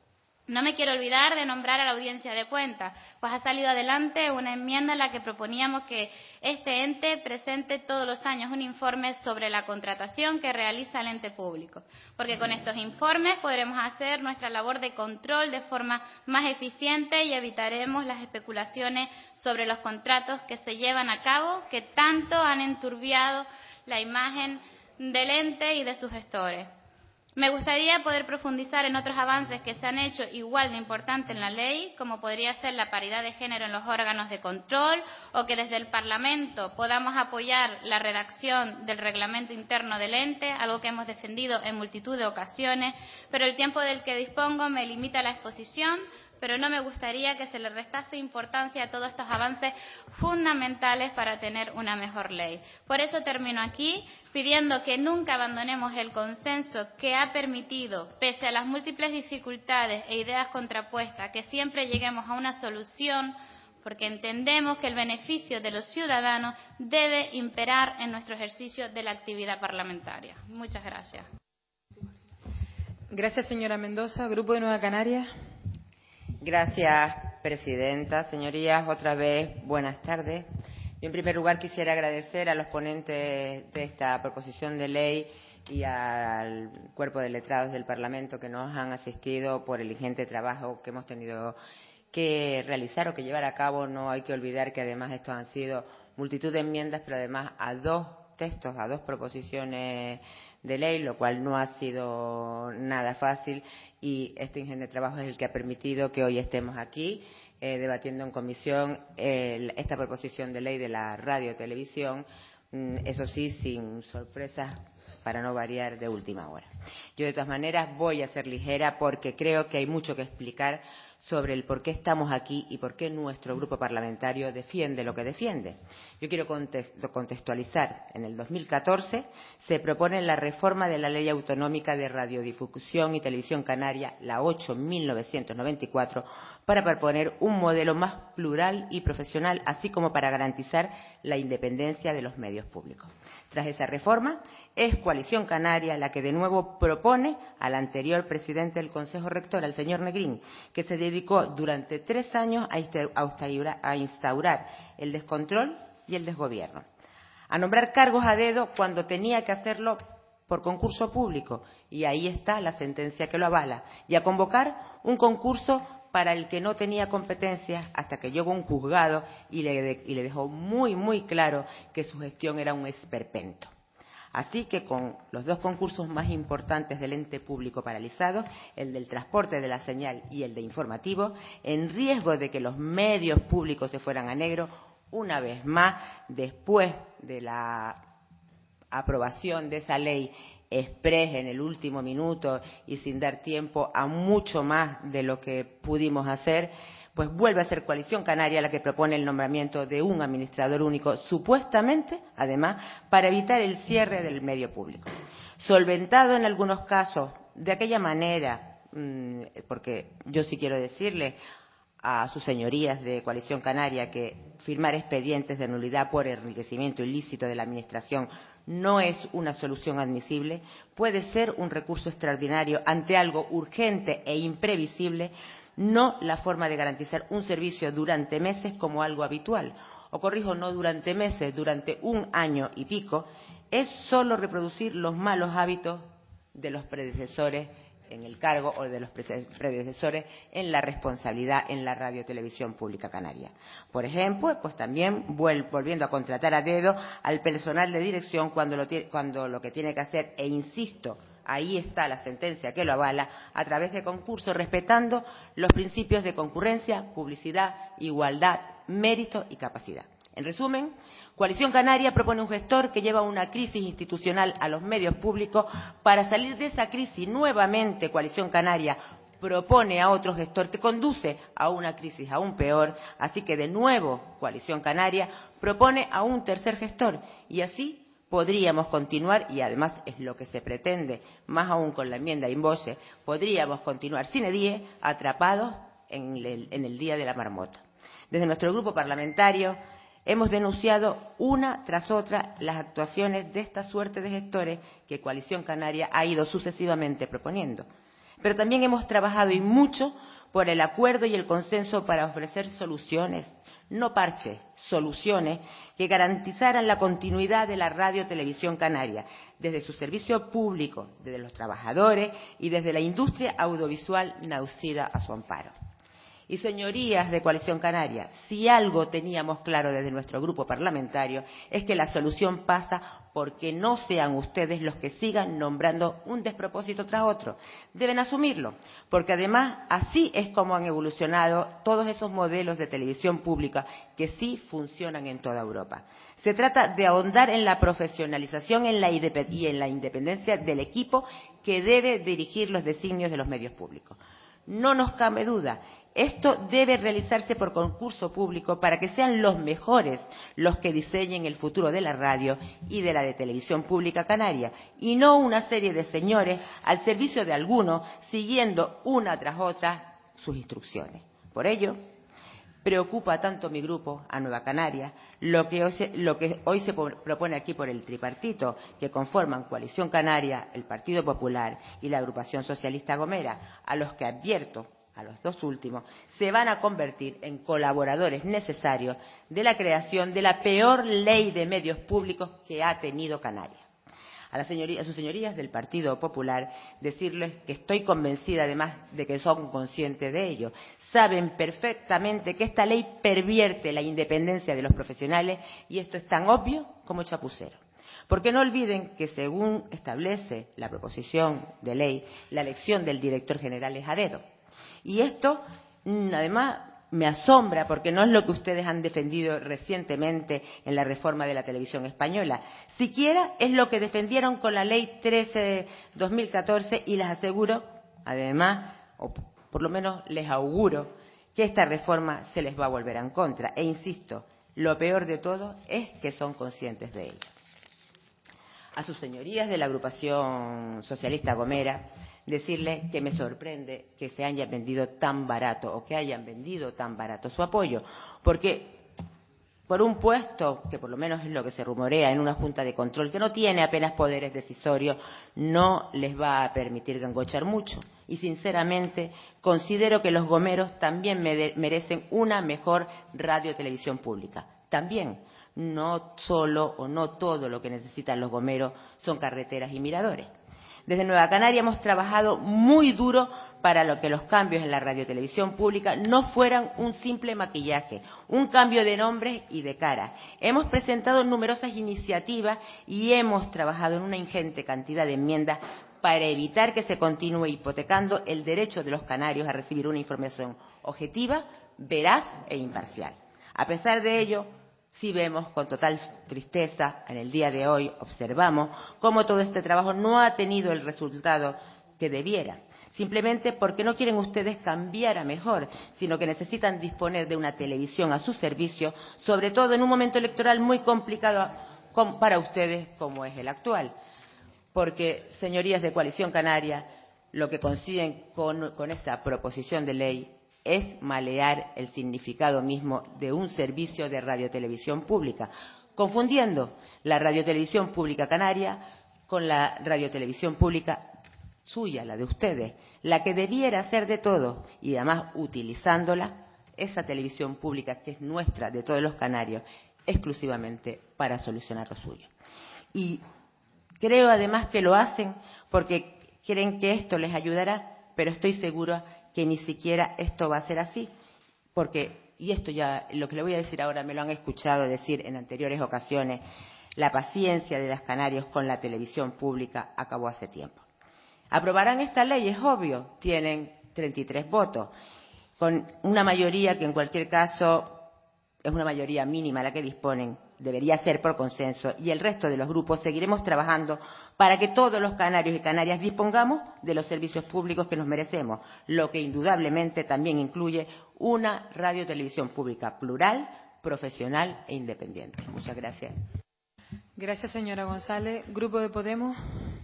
No me quiero olvidar de nombrar a la audiencia de cuentas, pues ha salido adelante una enmienda en la que proponíamos que este ente presente todos los años un informe sobre la contratación que realiza el ente público, porque con estos informes podremos hacer nuestra labor de control de forma más eficiente y evitaremos las especulaciones sobre los contratos que se llevan a cabo, que tanto han enturbiado la imagen del ente y de sus gestores. Me gustaría poder profundizar en otros avances que se han hecho igual de importantes en la ley, como podría ser la paridad de género en los órganos de control, o que desde el Parlamento podamos apoyar la redacción del reglamento interno del ente, algo que hemos defendido en multitud de ocasiones, pero el tiempo del que dispongo me limita a la exposición, pero no me gustaría que se le restase importancia a todos estos avances fundamentales para tener una mejor ley. Por eso termino aquí pidiendo que nunca abandonemos el consenso que ha permitido, pese a las múltiples dificultades e ideas contrapuestas, que siempre lleguemos a una solución, porque entendemos que el beneficio de los ciudadanos debe imperar en nuestro ejercicio de la actividad parlamentaria. Muchas gracias. Gracias, señora Mendoza. Grupo de Nueva Canarias. Gracias, presidenta. Señorías, otra vez, buenas tardes. Yo, en primer lugar, quisiera agradecer a los ponentes de esta proposición de ley y al cuerpo de letrados del Parlamento que nos han asistido por el ingente trabajo que hemos tenido que realizar o que llevar a cabo. No hay que olvidar que, además, estos han sido multitud de enmiendas, pero además a dos textos, a dos proposiciones de ley, lo cual no ha sido nada fácil, y este ingente trabajo es el que ha permitido que hoy estemos aquí eh, debatiendo en comisión el, esta proposición de ley de la radio-televisión, mm, eso sí, sin sorpresas, para no variar, de última hora. Yo, de todas maneras, voy a ser ligera porque creo que hay mucho que explicar sobre el por qué estamos aquí y por qué nuestro grupo parlamentario defiende lo que defiende. Yo quiero contextualizar. En el dos mil catorce se propone la reforma de la Ley Autonómica de Radiodifusión y Televisión Canaria, la ocho barra mil novecientos noventa y cuatro, para proponer un modelo más plural y profesional, así como para garantizar la independencia de los medios públicos. Tras esa reforma, es Coalición Canaria la que de nuevo propone al anterior presidente del Consejo Rector, al señor Negrín, que se dedicó durante tres años a instaurar el descontrol y el desgobierno, a nombrar cargos a dedo cuando tenía que hacerlo por concurso público, y ahí está la sentencia que lo avala, y a convocar un concurso para el que no tenía competencias hasta que llegó un juzgado y le, de, y le dejó muy, muy claro que su gestión era un esperpento. Así que con los dos concursos más importantes del ente público paralizado, el del transporte de la señal y el de informativo, en riesgo de que los medios públicos se fueran a negro, una vez más, después de la aprobación de esa ley exprés en el último minuto y sin dar tiempo a mucho más de lo que pudimos hacer, pues vuelve a ser Coalición Canaria la que propone el nombramiento de un administrador único, supuestamente, además, para evitar el cierre del medio público. Solventado en algunos casos de aquella manera, porque yo sí quiero decirle a sus señorías de Coalición Canaria que firmar expedientes de nulidad por enriquecimiento ilícito de la Administración no es una solución admisible, puede ser un recurso extraordinario ante algo urgente e imprevisible, no la forma de garantizar un servicio durante meses como algo habitual. O corrijo, no durante meses, durante un año y pico, es solo reproducir los malos hábitos de los predecesores en el cargo o de los predecesores en la responsabilidad en la radio-televisión pública canaria. Por ejemplo, pues también volviendo a contratar a dedo al personal de dirección cuando lo, cuando lo que tiene que hacer, e insisto, ahí está la sentencia que lo avala, a través de concursos, respetando los principios de concurrencia, publicidad, igualdad, mérito y capacidad. En resumen, Coalición Canaria propone un gestor que lleva una crisis institucional a los medios públicos. Para salir de esa crisis, nuevamente Coalición Canaria propone a otro gestor que conduce a una crisis aún peor. Así que, de nuevo, Coalición Canaria propone a un tercer gestor, y así podríamos continuar, y además es lo que se pretende, más aún con la enmienda Imboche, podríamos continuar sine die, atrapados en el, en el día de la marmota. Desde nuestro grupo parlamentario hemos denunciado una tras otra las actuaciones de esta suerte de gestores que Coalición Canaria ha ido sucesivamente proponiendo. Pero también hemos trabajado y mucho por el acuerdo y el consenso para ofrecer soluciones, no parches, soluciones que garantizaran la continuidad de la Radio Televisión Canaria, desde su servicio público, desde los trabajadores y desde la industria audiovisual nacida a su amparo. Y señorías de Coalición Canaria, si algo teníamos claro desde nuestro grupo parlamentario es que la solución pasa porque no sean ustedes los que sigan nombrando un despropósito tras otro. Deben asumirlo, porque además así es como han evolucionado todos esos modelos de televisión pública que sí funcionan en toda Europa. Se trata de ahondar en la profesionalización en la y en la independencia del equipo que debe dirigir los designios de los medios públicos. No nos cabe duda. Esto debe realizarse por concurso público para que sean los mejores los que diseñen el futuro de la radio y de la de televisión pública canaria, y no una serie de señores al servicio de algunos siguiendo una tras otra sus instrucciones. Por ello, preocupa tanto mi grupo, a Nueva Canarias, lo que hoy se, lo que hoy se propone aquí por el tripartito que conforman Coalición Canaria, el Partido Popular y la Agrupación Socialista Gomera, a los que advierto, a los dos últimos, se van a convertir en colaboradores necesarios de la creación de la peor ley de medios públicos que ha tenido Canarias. A, la señoría, a sus señorías del Partido Popular, decirles que estoy convencida además de que son conscientes de ello. Saben perfectamente que esta ley pervierte la independencia de los profesionales y esto es tan obvio como chapucero. Porque no olviden que según establece la proposición de ley, la elección del director general es a dedo. Y esto, además, me asombra porque no es lo que ustedes han defendido recientemente en la reforma de la televisión española. Siquiera es lo que defendieron con la ley trece de dos mil catorce y les aseguro, además, o por lo menos les auguro, que esta reforma se les va a volver en contra. E insisto, lo peor de todo es que son conscientes de ello. A sus señorías de la Agrupación Socialista Gomera, decirles que me sorprende que se hayan vendido tan barato o que hayan vendido tan barato su apoyo, porque por un puesto, que por lo menos es lo que se rumorea en una junta de control, que no tiene apenas poderes decisorios, no les va a permitir gangochar mucho. Y sinceramente considero que los gomeros también merecen una mejor radio televisión pública. También, no solo o no todo lo que necesitan los gomeros son carreteras y miradores. Desde Nueva Canaria hemos trabajado muy duro para lo que los cambios en la radiotelevisión pública no fueran un simple maquillaje, un cambio de nombre y de cara. Hemos presentado numerosas iniciativas y hemos trabajado en una ingente cantidad de enmiendas para evitar que se continúe hipotecando el derecho de los canarios a recibir una información objetiva, veraz e imparcial. A pesar de ello, sí vemos con total tristeza, en el día de hoy observamos cómo todo este trabajo no ha tenido el resultado que debiera, simplemente porque no quieren ustedes cambiar a mejor, sino que necesitan disponer de una televisión a su servicio, sobre todo en un momento electoral muy complicado para ustedes como es el actual. Porque, señorías de Coalición Canaria, lo que consiguen con, con esta proposición de ley es malear el significado mismo de un servicio de radiotelevisión pública, confundiendo la radiotelevisión pública canaria con la radiotelevisión pública suya, la de ustedes, la que debiera ser de todos y además utilizándola, esa televisión pública que es nuestra, de todos los canarios, exclusivamente para solucionar lo suyo. Y creo además que lo hacen porque creen que esto les ayudará, pero estoy segura que ni siquiera esto va a ser así, porque, y esto ya, lo que le voy a decir ahora me lo han escuchado decir en anteriores ocasiones, la paciencia de los canarios con la televisión pública acabó hace tiempo. Aprobarán esta ley, es obvio, tienen treinta y tres votos, con una mayoría que en cualquier caso es una mayoría mínima la que disponen, debería ser por consenso, y el resto de los grupos seguiremos trabajando para que todos los canarios y canarias dispongamos de los servicios públicos que nos merecemos, lo que indudablemente también incluye una radiotelevisión pública plural, profesional e independiente. Muchas gracias. Gracias, señora González. Grupo de Podemos.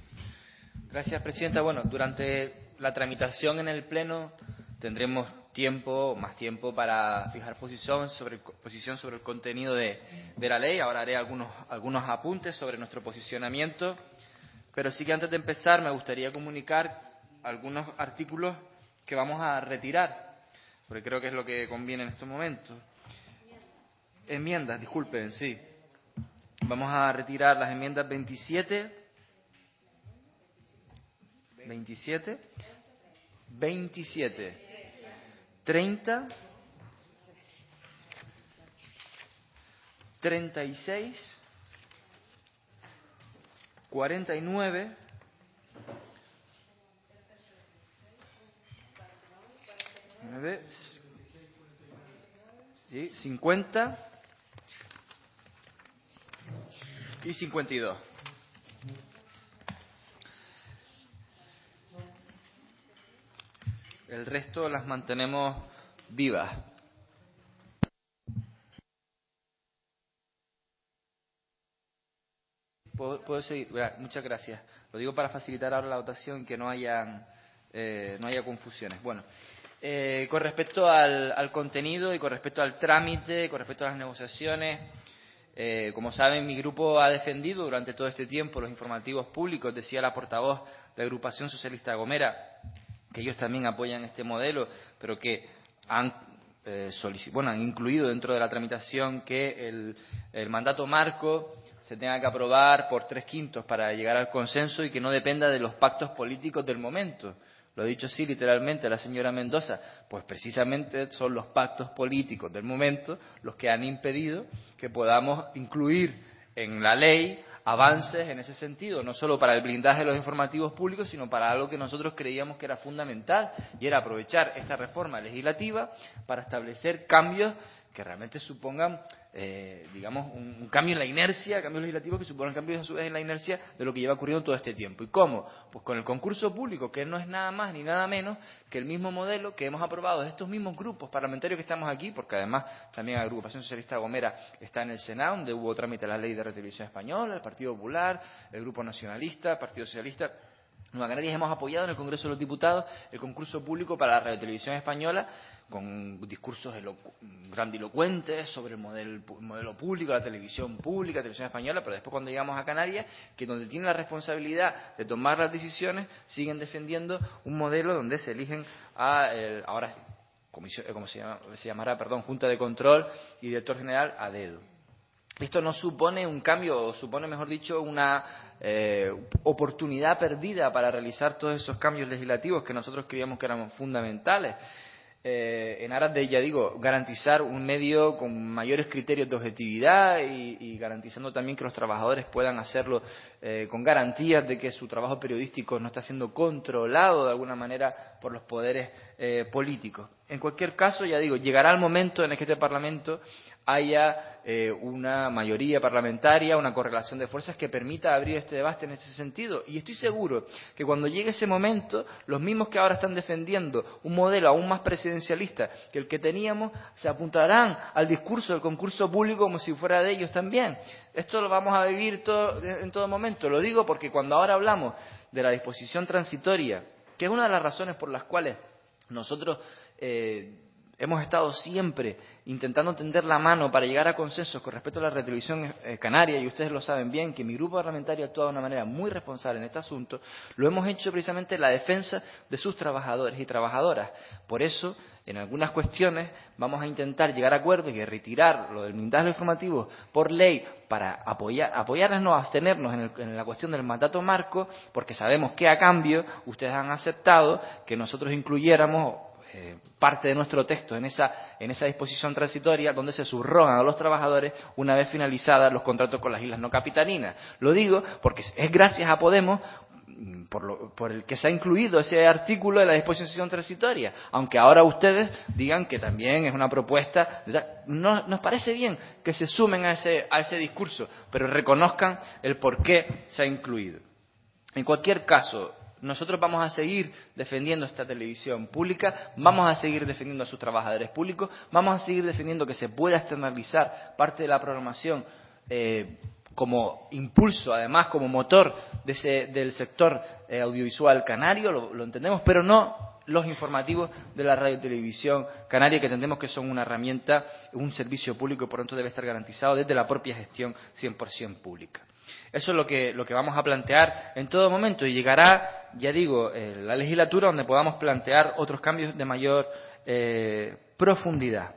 Gracias, presidenta. Bueno, durante la tramitación en el Pleno tendremos tiempo, más tiempo para fijar posición sobre, posición sobre el contenido de, de la ley. Ahora haré algunos, algunos apuntes sobre nuestro posicionamiento, pero sí que antes de empezar me gustaría comunicar algunos artículos que vamos a retirar porque creo que es lo que conviene en estos momentos. Enmiendas, disculpen, sí. Vamos a retirar las enmiendas veintisiete, veintisiete, veintisiete, treinta, treinta y seis, cuarenta y nueve, sí, cincuenta y cincuenta y dos. El resto las mantenemos vivas. ¿Puedo, puedo seguir? Muchas gracias. Lo digo para facilitar ahora la votación y que no haya, eh, no haya confusiones. Bueno, eh, con respecto al, al contenido y con respecto al trámite, con respecto a las negociaciones, eh, como saben, mi grupo ha defendido durante todo este tiempo los informativos públicos. Decía la portavoz de la Agrupación Socialista Gomera que ellos también apoyan este modelo, pero que han, eh, bueno, han incluido dentro de la tramitación que el, el mandato marco se tenga que aprobar por tres quintos para llegar al consenso y que no dependa de los pactos políticos del momento. Lo ha dicho así literalmente la señora Mendoza. Pues precisamente son los pactos políticos del momento los que han impedido que podamos incluir en la ley avances en ese sentido, no solo para el blindaje de los informativos públicos, sino para algo que nosotros creíamos que era fundamental, y era aprovechar esta reforma legislativa para establecer cambios que realmente supongan, eh, digamos, un, un cambio en la inercia, cambios legislativos que supongan cambios a su vez en la inercia de lo que lleva ocurriendo todo este tiempo. ¿Y cómo? Pues con el concurso público, que no es nada más ni nada menos que el mismo modelo que hemos aprobado de estos mismos grupos parlamentarios que estamos aquí, porque además también la Agrupación Socialista Gomera está en el Senado, donde hubo trámite de la Ley de Radiotelevisión Española, el Partido Popular, el Grupo Nacionalista, el Partido Socialista. Nueva Canarias hemos apoyado en el Congreso de los Diputados el concurso público para la Radiotelevisión Española, con discursos grandilocuentes sobre el modelo, el modelo público, la televisión pública, la televisión española, pero después cuando llegamos a Canarias, que donde tienen la responsabilidad de tomar las decisiones, siguen defendiendo un modelo donde se eligen a, el, ahora, comisión, como se, llama, se llamará, perdón, Junta de Control y Director General a dedo. Esto no supone un cambio, o supone, mejor dicho, una eh, oportunidad perdida para realizar todos esos cambios legislativos que nosotros creíamos que eran fundamentales, eh, en aras de, ya digo, garantizar un medio con mayores criterios de objetividad y, y garantizando también que los trabajadores puedan hacerlo eh, con garantías de que su trabajo periodístico no está siendo controlado de alguna manera por los poderes eh, políticos. En cualquier caso, ya digo, llegará el momento en el que este Parlamento haya eh, una mayoría parlamentaria, una correlación de fuerzas que permita abrir este debate en ese sentido. Y estoy seguro que cuando llegue ese momento, los mismos que ahora están defendiendo un modelo aún más presidencialista que el que teníamos, se apuntarán al discurso del concurso público como si fuera de ellos también. Esto lo vamos a vivir todo, en todo momento. Lo digo porque cuando ahora hablamos de la disposición transitoria, que es una de las razones por las cuales nosotros eh, hemos estado siempre intentando tender la mano para llegar a consensos con respecto a la radiotelevisión eh, canaria, y ustedes lo saben bien, que mi grupo parlamentario ha actuado de una manera muy responsable en este asunto, lo hemos hecho precisamente en la defensa de sus trabajadores y trabajadoras. Por eso, en algunas cuestiones, vamos a intentar llegar a acuerdos y retirar lo del blindaje informativo por ley para apoyar, apoyarnos, no abstenernos en, el, en la cuestión del mandato marco, porque sabemos que a cambio ustedes han aceptado que nosotros incluyéramos Eh, parte de nuestro texto en esa, en esa disposición transitoria donde se subrogan a los trabajadores una vez finalizados los contratos con las islas no capitalinas. Lo digo porque es gracias a Podemos por, lo, por el que se ha incluido ese artículo de la disposición transitoria, aunque ahora ustedes digan que también es una propuesta. No, nos parece bien que se sumen a ese, a ese discurso, pero reconozcan el por qué se ha incluido. En cualquier caso, nosotros vamos a seguir defendiendo esta televisión pública, vamos a seguir defendiendo a sus trabajadores públicos, vamos a seguir defendiendo que se pueda externalizar parte de la programación eh, como impulso, además como motor de ese, del sector eh, audiovisual canario, lo, lo entendemos, pero no los informativos de la radiotelevisión canaria, que entendemos que son una herramienta, un servicio público y por tanto debe estar garantizado desde la propia gestión cien por ciento pública. Eso es lo que, lo que vamos a plantear en todo momento, y llegará, ya digo, eh, la legislatura donde podamos plantear otros cambios de mayor eh, profundidad.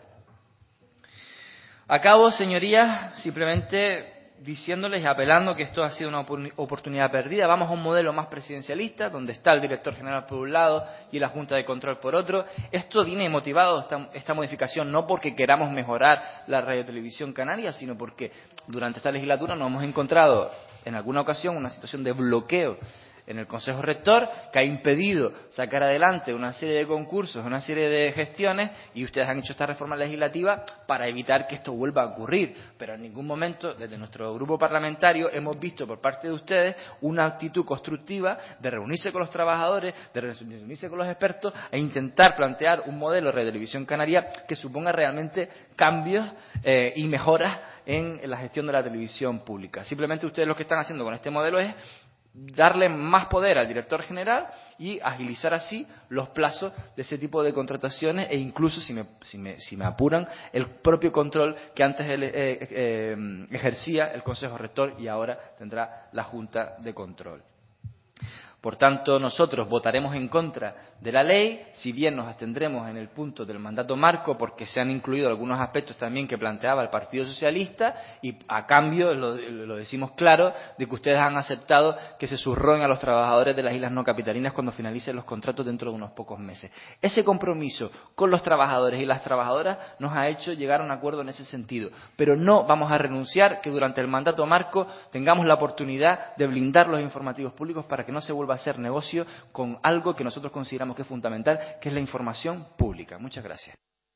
Acabo, señorías, simplemente diciéndoles y apelando que esto ha sido una oportunidad perdida. Vamos a un modelo más presidencialista, donde está el director general por un lado y la Junta de Control por otro. Esto viene motivado, esta, esta modificación, no porque queramos mejorar la radiotelevisión canaria, sino porque durante esta legislatura nos hemos encontrado en alguna ocasión una situación de bloqueo en el Consejo Rector que ha impedido sacar adelante una serie de concursos, una serie de gestiones, y ustedes han hecho esta reforma legislativa para evitar que esto vuelva a ocurrir. Pero en ningún momento, desde nuestro grupo parlamentario, hemos visto por parte de ustedes una actitud constructiva de reunirse con los trabajadores, de reunirse con los expertos e intentar plantear un modelo de televisión canaria que suponga realmente cambios eh, y mejoras en la gestión de la televisión pública. Simplemente ustedes lo que están haciendo con este modelo es darle más poder al director general y agilizar así los plazos de ese tipo de contrataciones e incluso, si me, si me, si me apuran, el propio control que antes él, eh, eh, ejercía el Consejo Rector y ahora tendrá la Junta de Control. Por tanto, nosotros votaremos en contra de la ley, si bien nos abstendremos en el punto del mandato marco, porque se han incluido algunos aspectos también que planteaba el Partido Socialista, y a cambio, lo, lo decimos claro, de que ustedes han aceptado que se subrogen a los trabajadores de las islas no capitalinas cuando finalicen los contratos dentro de unos pocos meses. Ese compromiso con los trabajadores y las trabajadoras nos ha hecho llegar a un acuerdo en ese sentido, pero no vamos a renunciar que durante el mandato marco tengamos la oportunidad de blindar los informativos públicos para que no se vuelva a hacer negocio con algo que nosotros consideramos que es fundamental, que es la información pública. Muchas gracias.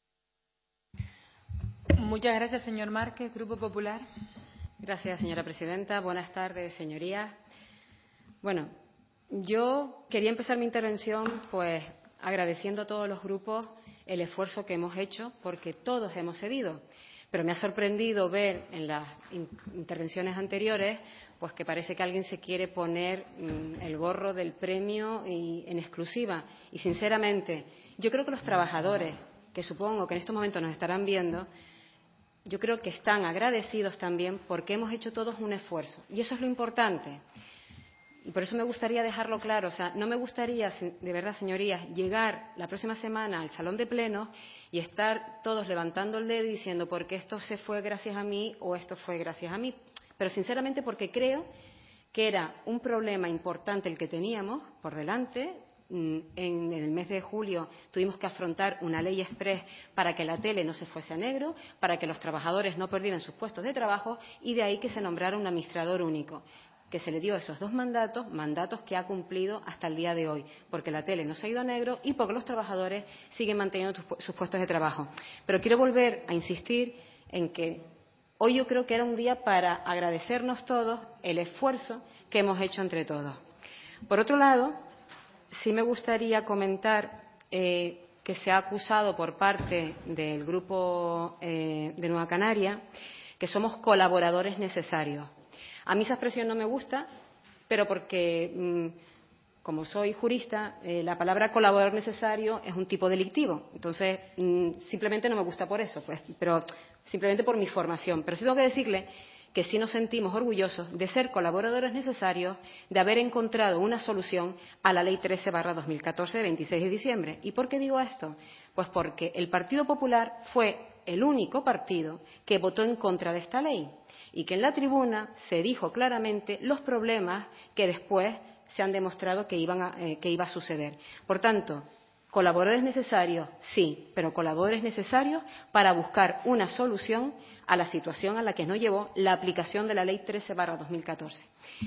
Muchas gracias, señor Márquez, Grupo Popular. Gracias, señora presidenta. Buenas tardes, señorías. Bueno, yo quería empezar mi intervención pues agradeciendo a todos los grupos el esfuerzo que hemos hecho, porque todos hemos cedido. Pero me ha sorprendido ver en las in- intervenciones anteriores pues que parece que alguien se quiere poner mmm, el gorro del premio y, en exclusiva. Y, sinceramente, yo creo que los trabajadores, que supongo que en estos momentos nos estarán viendo, yo creo que están agradecidos también porque hemos hecho todos un esfuerzo. Y eso es lo importante. Y por eso me gustaría dejarlo claro. O sea, no me gustaría, de verdad, señorías, llegar la próxima semana al salón de plenos y estar todos levantando el dedo y diciendo porque esto se fue gracias a mí o esto fue gracias a mí. Pero, sinceramente, porque creo que era un problema importante el que teníamos por delante. En el mes de julio tuvimos que afrontar una ley exprés para que la tele no se fuese a negro, para que los trabajadores no perdieran sus puestos de trabajo, y de ahí que se nombrara un administrador único, que se le dio esos dos mandatos, mandatos que ha cumplido hasta el día de hoy, porque la tele no se ha ido a negro y porque los trabajadores siguen manteniendo sus puestos de trabajo. Pero quiero volver a insistir en que hoy yo creo que era un día para agradecernos todos el esfuerzo que hemos hecho entre todos. Por otro lado, sí me gustaría comentar eh, que se ha acusado por parte del Grupo eh, de Nueva Canaria que somos colaboradores necesarios. A mí esa expresión no me gusta, pero porque, mmm, como soy jurista, eh, la palabra colaborador necesario es un tipo delictivo. Entonces, mmm, simplemente no me gusta por eso, pues, pero simplemente por mi formación. Pero sí tengo que decirle que sí nos sentimos orgullosos de ser colaboradores necesarios, de haber encontrado una solución a la Ley trece barra dos mil catorce de veintiséis de diciembre. ¿Y por qué digo esto? Pues porque el Partido Popular fue el único partido que votó en contra de esta ley y que en la tribuna se dijo claramente los problemas que después se han demostrado que iban a, eh, que iba a suceder. Por tanto, colaboradores necesarios, sí, pero colaboradores necesarios para buscar una solución a la situación a la que nos llevó la aplicación de la Ley trece barra dos mil catorce.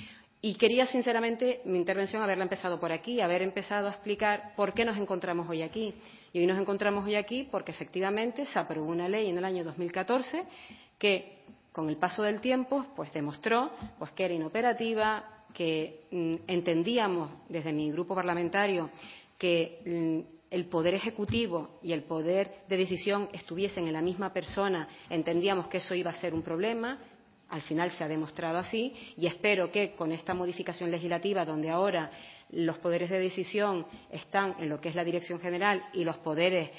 Y quería, sinceramente, mi intervención haberla empezado por aquí, haber empezado a explicar por qué nos encontramos hoy aquí. Y hoy nos encontramos hoy aquí porque, efectivamente, se aprobó una ley en el año dos mil catorce que, con el paso del tiempo, pues demostró pues, que era inoperativa, que mm, entendíamos desde mi grupo parlamentario que mm, el poder ejecutivo y el poder de decisión estuviesen en la misma persona, entendíamos que eso iba a ser un problema. Al final se ha demostrado así y espero que con esta modificación legislativa, donde ahora los poderes de decisión están en lo que es la Dirección General y los poderes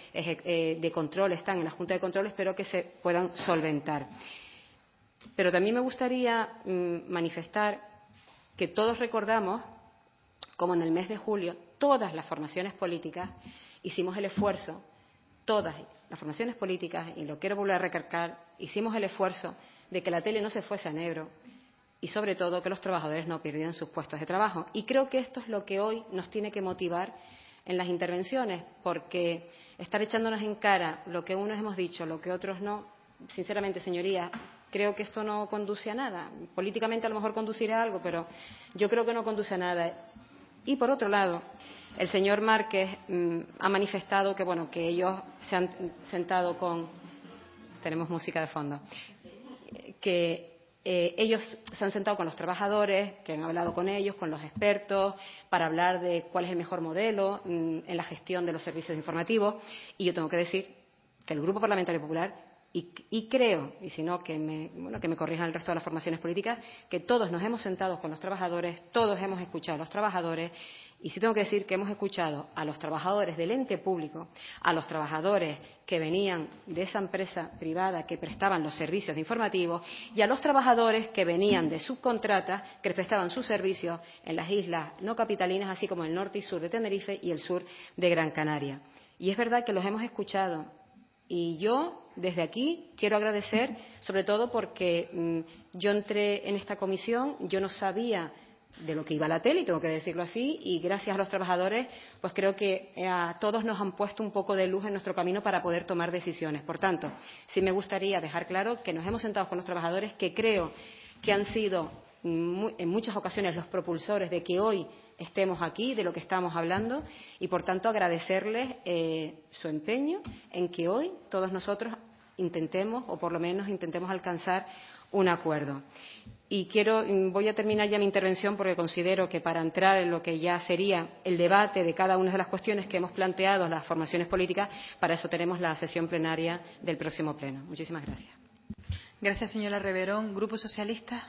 de control están en la Junta de Control, espero que se puedan solventar. Pero también me gustaría mmm, manifestar que todos recordamos cómo en el mes de julio todas las formaciones políticas hicimos el esfuerzo todas las formaciones políticas, y lo quiero volver a recalcar, hicimos el esfuerzo de que la tele no se fuese a negro y, sobre todo, que los trabajadores no perdieran sus puestos de trabajo. Y creo que esto es lo que hoy nos tiene que motivar en las intervenciones, porque estar echándonos en cara lo que unos hemos dicho, lo que otros no, sinceramente, señorías, creo que esto no conduce a nada. Políticamente a lo mejor conducirá a algo, pero yo creo que no conduce a nada. Y, por otro lado, el señor Márquez mmm, ha manifestado que, bueno, que ellos se han sentado con... Tenemos música de fondo. Que eh, ellos se han sentado con los trabajadores, que han hablado con ellos, con los expertos, para hablar de cuál es el mejor modelo mmm, en la gestión de los servicios informativos. Y yo tengo que decir que el Grupo Parlamentario Popular, y, y creo, y si no, que me, bueno, que me corrijan el resto de las formaciones políticas, que todos nos hemos sentado con los trabajadores, todos hemos escuchado a los trabajadores. Y sí tengo que decir que hemos escuchado a los trabajadores del ente público, a los trabajadores que venían de esa empresa privada que prestaban los servicios informativos y a los trabajadores que venían de subcontratas que prestaban sus servicios en las islas no capitalinas, así como el norte y sur de Tenerife y el sur de Gran Canaria. Y es verdad que los hemos escuchado. Y yo, desde aquí, quiero agradecer, sobre todo porque mmm, yo entré en esta comisión, yo no sabía de lo que iba la tele, y tengo que decirlo así, y gracias a los trabajadores, pues creo que a todos nos han puesto un poco de luz en nuestro camino para poder tomar decisiones. Por tanto, sí me gustaría dejar claro que nos hemos sentado con los trabajadores, que creo que han sido en muchas ocasiones los propulsores de que hoy estemos aquí, de lo que estamos hablando, y por tanto agradecerles eh, su empeño en que hoy todos nosotros intentemos, o por lo menos intentemos alcanzar un acuerdo. Y quiero, voy a terminar ya mi intervención porque considero que para entrar en lo que ya sería el debate de cada una de las cuestiones que hemos planteado las formaciones políticas, para eso tenemos la sesión plenaria del próximo pleno. Muchísimas gracias. Gracias, señora Reverón. Grupo Socialista.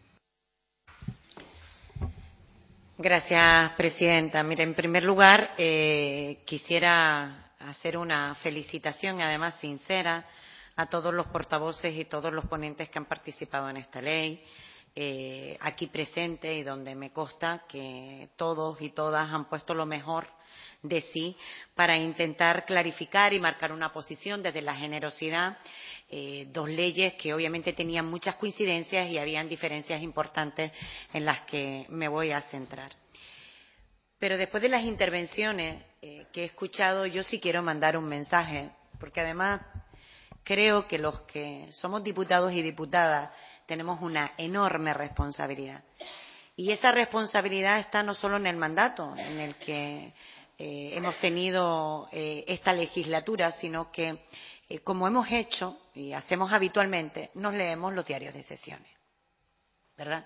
Gracias, presidenta. Mire, en primer lugar, eh, quisiera hacer una felicitación, y además sincera, a todos los portavoces y todos los ponentes que han participado en esta ley, eh, aquí presente, y donde me consta que todos y todas han puesto lo mejor de sí para intentar clarificar y marcar una posición desde la generosidad. Eh, dos leyes que obviamente tenían muchas coincidencias y habían diferencias importantes en las que me voy a centrar. Pero después de las intervenciones eh, que he escuchado, yo sí quiero mandar un mensaje, porque además creo que los que somos diputados y diputadas tenemos una enorme responsabilidad. Y esa responsabilidad está no solo en el mandato en el que eh, hemos tenido eh, esta legislatura, sino que Eh, como hemos hecho y hacemos habitualmente, nos leemos los diarios de sesiones, ¿verdad?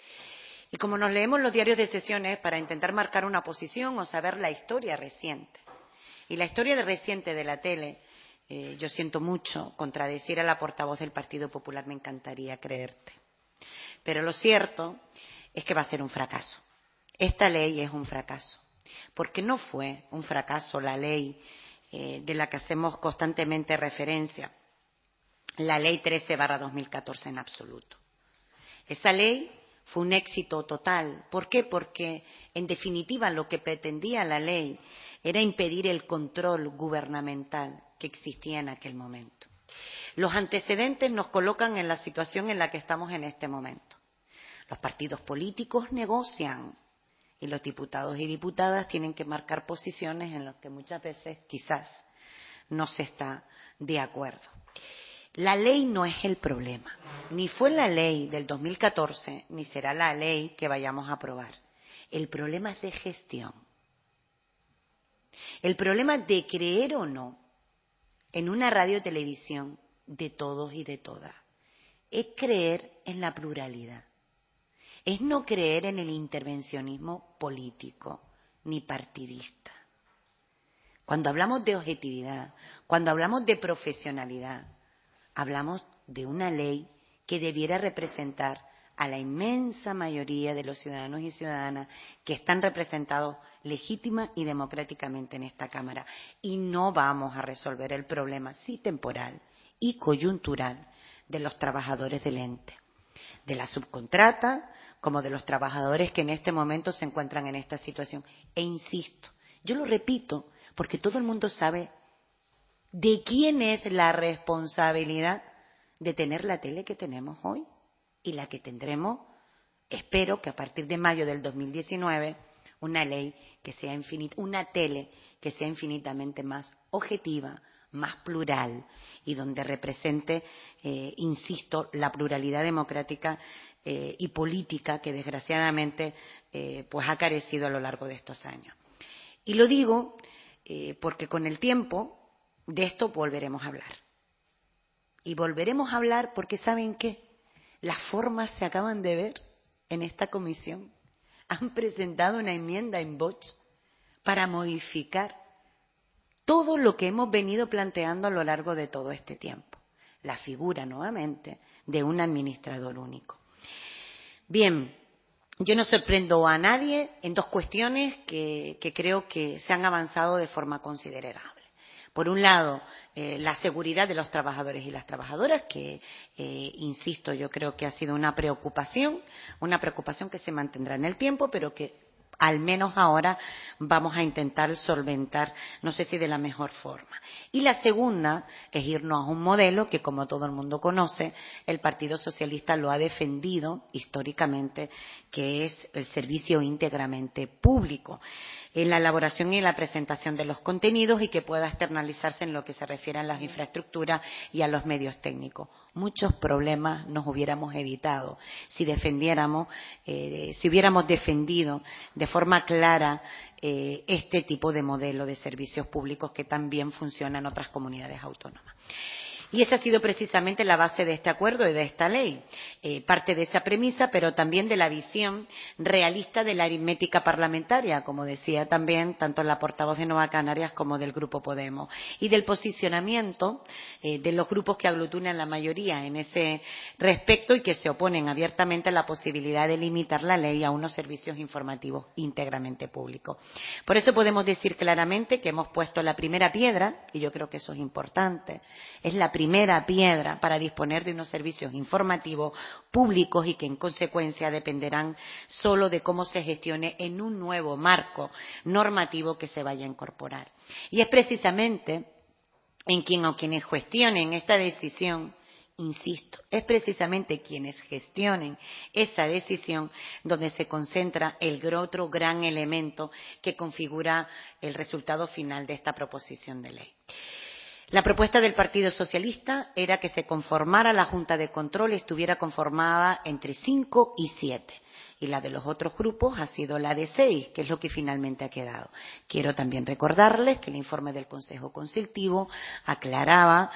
Y como nos leemos los diarios de sesiones para intentar marcar una posición o saber la historia reciente. Y la historia reciente de la tele, eh, yo siento mucho contradecir a la portavoz del Partido Popular, me encantaría creerte. Pero lo cierto es que va a ser un fracaso. Esta ley es un fracaso. Porque no fue un fracaso la ley Eh, de la que hacemos constantemente referencia, la ley trece barra dos mil catorce en absoluto. Esa ley fue un éxito total. ¿Por qué? Porque, en definitiva, lo que pretendía la ley era impedir el control gubernamental que existía en aquel momento. Los antecedentes nos colocan en la situación en la que estamos en este momento. Los partidos políticos negocian y los diputados y diputadas tienen que marcar posiciones en las que muchas veces quizás no se está de acuerdo. La ley no es el problema, ni fue la ley del dos mil catorce, ni será la ley que vayamos a aprobar. El problema es de gestión. El problema es de creer o no en una radio y televisión de todos y de todas. Es creer en la pluralidad. Es no creer en el intervencionismo político ni partidista. Cuando hablamos de objetividad, cuando hablamos de profesionalidad, hablamos de una ley que debiera representar a la inmensa mayoría de los ciudadanos y ciudadanas que están representados legítima y democráticamente en esta Cámara. Y no vamos a resolver el problema, sí temporal y coyuntural, de los trabajadores del ente, de la subcontrata, como de los trabajadores que en este momento se encuentran en esta situación. E insisto, yo lo repito, porque todo el mundo sabe ¿De quién es la responsabilidad de tener la tele que tenemos hoy y la que tendremos? Espero que a partir de mayo del dos mil diecinueve, una ley que sea infinita, una tele que sea infinitamente más objetiva, más plural y donde represente, eh, insisto, la pluralidad democrática eh, y política que desgraciadamente eh, pues ha carecido a lo largo de estos años. Y lo digo eh, porque con el tiempo de esto volveremos a hablar. Y volveremos a hablar porque ¿saben qué? Las formas se acaban de ver en esta comisión. Han presentado una enmienda en Vox para modificar todo lo que hemos venido planteando a lo largo de todo este tiempo. La figura, nuevamente, de un administrador único. Bien, yo no sorprendo a nadie en dos cuestiones que, que creo que se han avanzado de forma considerable. Por un lado, eh, la seguridad de los trabajadores y las trabajadoras, que, eh, insisto, yo creo que ha sido una preocupación, una preocupación que se mantendrá en el tiempo, pero que al menos ahora vamos a intentar solventar, no sé si de la mejor forma. Y la segunda es irnos a un modelo que, como todo el mundo conoce, el Partido Socialista lo ha defendido históricamente, que es el servicio íntegramente público, en la elaboración y la presentación de los contenidos y que pueda externalizarse en lo que se refiere a las infraestructuras y a los medios técnicos. Muchos problemas nos hubiéramos evitado si defendiéramos, eh, si hubiéramos defendido de forma clara eh, este tipo de modelo de servicios públicos que también funciona en otras comunidades autónomas. Y esa ha sido precisamente la base de este acuerdo y de esta ley. Eh, parte de esa premisa, pero también de la visión realista de la aritmética parlamentaria, como decía también tanto la portavoz de Nueva Canarias como del Grupo Podemos, y del posicionamiento eh, de los grupos que aglutinan la mayoría en ese respecto y que se oponen abiertamente a la posibilidad de limitar la ley a unos servicios informativos íntegramente públicos. Por eso podemos decir claramente que hemos puesto la primera piedra, y yo creo que eso es importante, es la primera piedra para disponer de unos servicios informativos públicos y que en consecuencia dependerán solo de cómo se gestione en un nuevo marco normativo que se vaya a incorporar. Y es precisamente en quien o quienes gestionen esta decisión, insisto, es precisamente quienes gestionen esa decisión donde se concentra el otro gran elemento que configura el resultado final de esta proposición de ley. La propuesta del Partido Socialista era que se conformara la Junta de Control, estuviera conformada entre cinco y siete. Y la de los otros grupos ha sido la de seis, que es lo que finalmente ha quedado. Quiero también recordarles que el informe del Consejo Consultivo aclaraba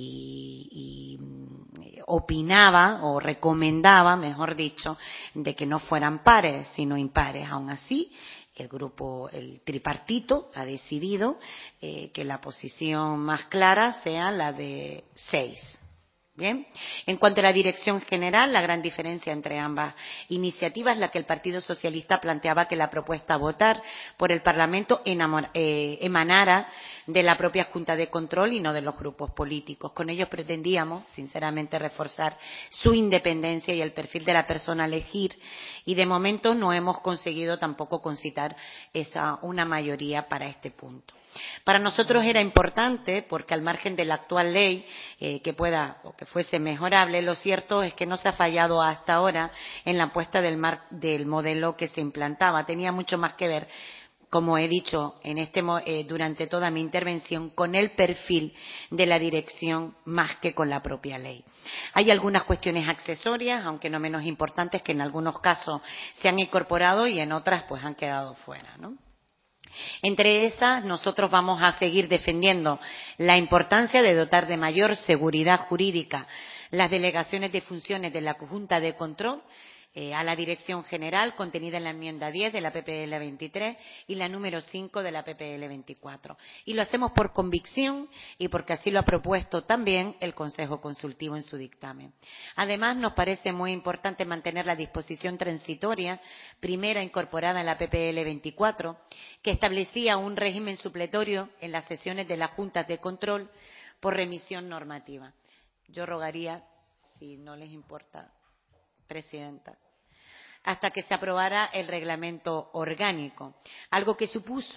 y, y opinaba o recomendaba, mejor dicho, de que no fueran pares, sino impares. Aún así, el grupo, el tripartito, ha decidido eh, que la posición más clara sea la de seis. Bien. En cuanto a la dirección general, la gran diferencia entre ambas iniciativas es la que el Partido Socialista planteaba que la propuesta a votar por el Parlamento enamor, eh, emanara de la propia Junta de Control y no de los grupos políticos. Con ello pretendíamos, sinceramente, reforzar su independencia y el perfil de la persona a elegir, y de momento no hemos conseguido tampoco concitar esa, una mayoría para este punto. Para nosotros era importante porque al margen de la actual ley eh, que pueda o que fuese mejorable, lo cierto es que no se ha fallado hasta ahora en la puesta del, mar, del modelo que se implantaba. Tenía mucho más que ver, como he dicho en este, eh, durante toda mi intervención, con el perfil de la dirección más que con la propia ley. Hay algunas cuestiones accesorias, aunque no menos importantes, que en algunos casos se han incorporado y en otras pues han quedado fuera, ¿no? Entre esas, nosotros vamos a seguir defendiendo la importancia de dotar de mayor seguridad jurídica las delegaciones de funciones de la Junta de Control eh, a la Dirección General, contenida en la enmienda diez de la P P L veintitrés y la número cinco de la P P L veinticuatro. Y lo hacemos por convicción y porque así lo ha propuesto también el Consejo Consultivo en su dictamen. Además, nos parece muy importante mantener la disposición transitoria, primera incorporada en la P P L veinticuatro, que establecía un régimen supletorio en las sesiones de las juntas de control por remisión normativa. Yo rogaría, si no les importa, Presidenta, hasta que se aprobara el reglamento orgánico, algo que supuso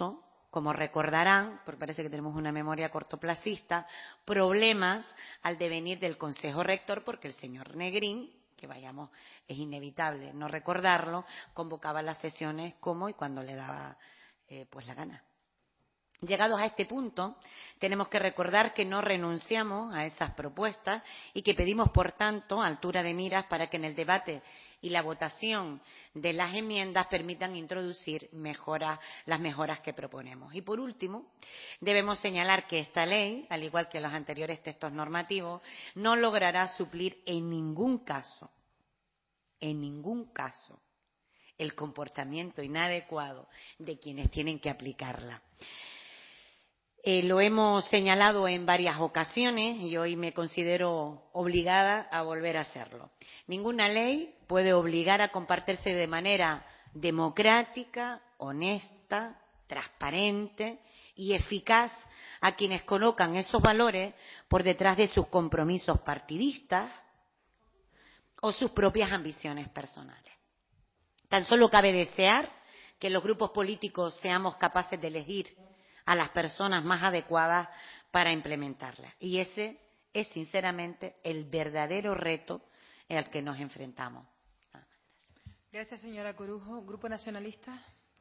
como recordarán, porque parece que tenemos una memoria cortoplacista, problemas al devenir del Consejo Rector, porque el señor Negrín, que vayamos, es inevitable no recordarlo, convocaba las sesiones como y cuando le daba eh, pues la gana. Llegados a este punto, tenemos que recordar que no renunciamos a esas propuestas y que pedimos, por tanto, altura de miras para que en el debate y la votación de las enmiendas permitan introducir mejoras, las mejoras que proponemos. Y, por último, debemos señalar que esta ley, al igual que los anteriores textos normativos, no logrará suplir en ningún caso, en ningún caso, el comportamiento inadecuado de quienes tienen que aplicarla. Eh, lo hemos señalado en varias ocasiones y hoy me considero obligada a volver a hacerlo. Ninguna ley puede obligar a compartirse de manera democrática, honesta, transparente y eficaz a quienes colocan esos valores por detrás de sus compromisos partidistas o sus propias ambiciones personales. Tan solo cabe desear que los grupos políticos seamos capaces de elegir a las personas más adecuadas para implementarla. Y ese es, sinceramente, el verdadero reto al que nos enfrentamos. Gracias, señora Corujo. ¿Grupo Nacionalista?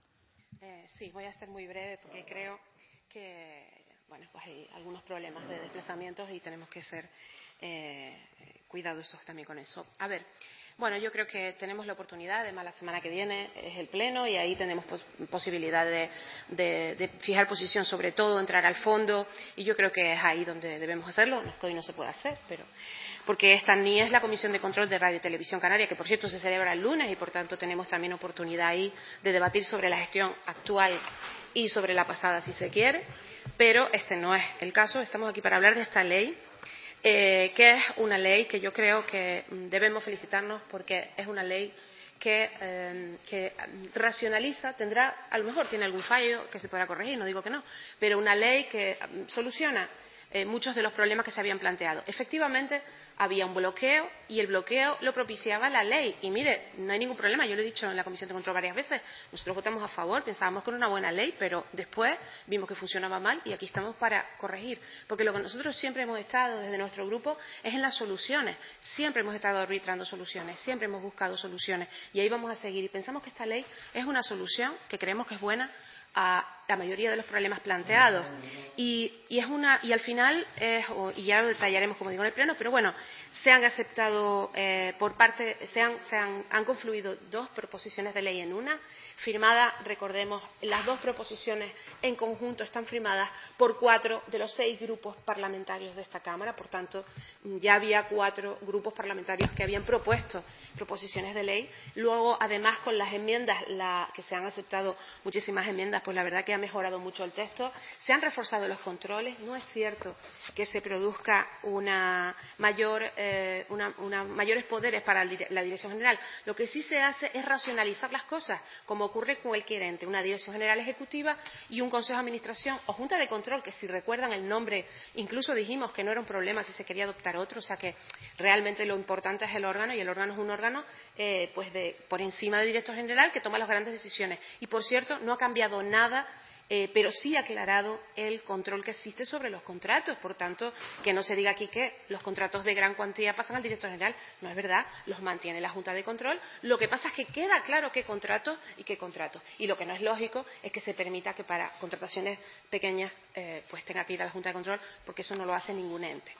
Eh, sí, voy a ser muy breve porque creo que bueno, pues hay algunos problemas de desplazamientos y tenemos que ser eh, cuidadosos también con eso. A ver, bueno, yo creo que tenemos la oportunidad, además la semana que viene es el pleno y ahí tenemos pos posibilidad de, de, de fijar posición sobre todo, entrar al fondo y yo creo que es ahí donde debemos hacerlo, no es que hoy no se pueda hacer, pero porque esta ni es la Comisión de Control de Radio y Televisión Canaria, que por cierto se celebra el lunes y por tanto tenemos también oportunidad ahí de debatir sobre la gestión actual y sobre la pasada si se quiere, pero este no es el caso, estamos aquí para hablar de esta ley. Eh, que es una ley que yo creo que debemos felicitarnos porque es una ley que, eh, que racionaliza, tendrá, a lo mejor tiene algún fallo que se podrá corregir, no digo que no, pero una ley que soluciona eh, muchos de los problemas que se habían planteado. Efectivamente, había un bloqueo y el bloqueo lo propiciaba la ley. Y mire, no hay ningún problema, yo lo he dicho en la Comisión de Control varias veces, nosotros votamos a favor, pensábamos que era una buena ley, pero después vimos que funcionaba mal y aquí estamos para corregir. Porque lo que nosotros siempre hemos estado desde nuestro grupo es en las soluciones. Siempre hemos estado arbitrando soluciones, siempre hemos buscado soluciones y ahí vamos a seguir. Y pensamos que esta ley es una solución que creemos que es buena a la mayoría de los problemas planteados y, y es una y al final es, y ya lo detallaremos como digo en el pleno, pero bueno, se han aceptado eh, por parte se han, se han, han confluido dos proposiciones de ley en una firmada, recordemos, las dos proposiciones en conjunto están firmadas por cuatro de los seis grupos parlamentarios de esta Cámara, por tanto ya había cuatro grupos parlamentarios que habían propuesto proposiciones de ley. Luego, además, con las enmiendas la, que se han aceptado muchísimas enmiendas, pues la verdad que ha mejorado mucho el texto, se han reforzado los controles, no es cierto que se produzca una mayor, eh, una, una mayores poderes para la Dirección General, lo que sí se hace es racionalizar las cosas, como ocurre con cualquier ente, una Dirección General Ejecutiva y un Consejo de Administración o Junta de Control, que si recuerdan el nombre, incluso dijimos que no era un problema si se quería adoptar otro, o sea que realmente lo importante es el órgano y el órgano es un órgano eh, pues de, por encima del Director General que toma las grandes decisiones. Y por cierto, no ha cambiado nada, eh, pero sí ha aclarado el control que existe sobre los contratos. Por tanto, que no se diga aquí que los contratos de gran cuantía pasan al Director General. No es verdad, los mantiene la Junta de Control. Lo que pasa es que queda claro qué contratos y qué contratos. Y lo que no es lógico es que se permita que para contrataciones pequeñas eh, pues tenga que ir a la Junta de Control, porque eso no lo hace ningún ente.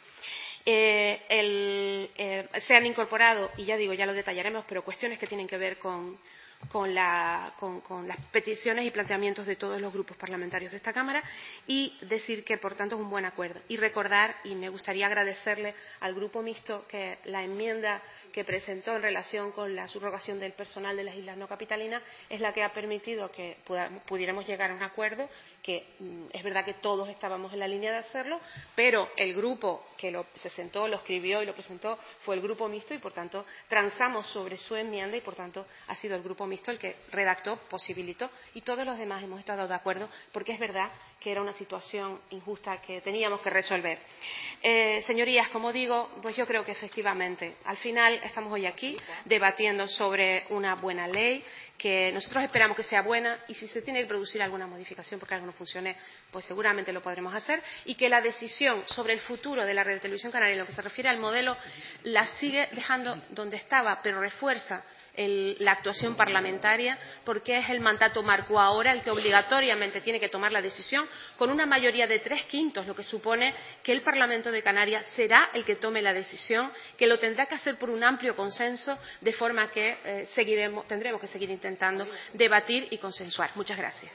Eh, el, eh, se han incorporado, y ya digo, ya lo detallaremos, pero cuestiones que tienen que ver con, con, la, con, con las peticiones y planteamientos de todos los grupos parlamentarios de esta Cámara y decir que, por tanto, es un buen acuerdo. Y recordar, y me gustaría agradecerle al Grupo Mixto que la enmienda que presentó en relación con la subrogación del personal de las islas no capitalinas es la que ha permitido que pudiéramos llegar a un acuerdo, que mm, es verdad que todos estábamos en la línea de hacerlo, pero el grupo que lo, se sentó, lo escribió y lo presentó fue el Grupo Mixto y, por tanto, transamos sobre su enmienda y, por tanto, ha sido el Grupo mixto el que redactó, posibilitó, y todos los demás hemos estado de acuerdo, porque es verdad que era una situación injusta que teníamos que resolver. Eh, señorías, como digo, pues yo creo que efectivamente, al final estamos hoy aquí debatiendo sobre una buena ley, que nosotros esperamos que sea buena, y si se tiene que producir alguna modificación porque algo no funcione, pues seguramente lo podremos hacer, y que la decisión sobre el futuro de la red de televisión canaria, en lo que se refiere al modelo, la sigue dejando donde estaba, pero refuerza el, la actuación parlamentaria, porque es el mandato marco ahora el que obligatoriamente tiene que tomar la decisión con una mayoría de tres quintos, lo que supone que el Parlamento de Canarias será el que tome la decisión, que lo tendrá que hacer por un amplio consenso, de forma que eh, seguiremos, tendremos que seguir intentando debatir y consensuar. Muchas gracias.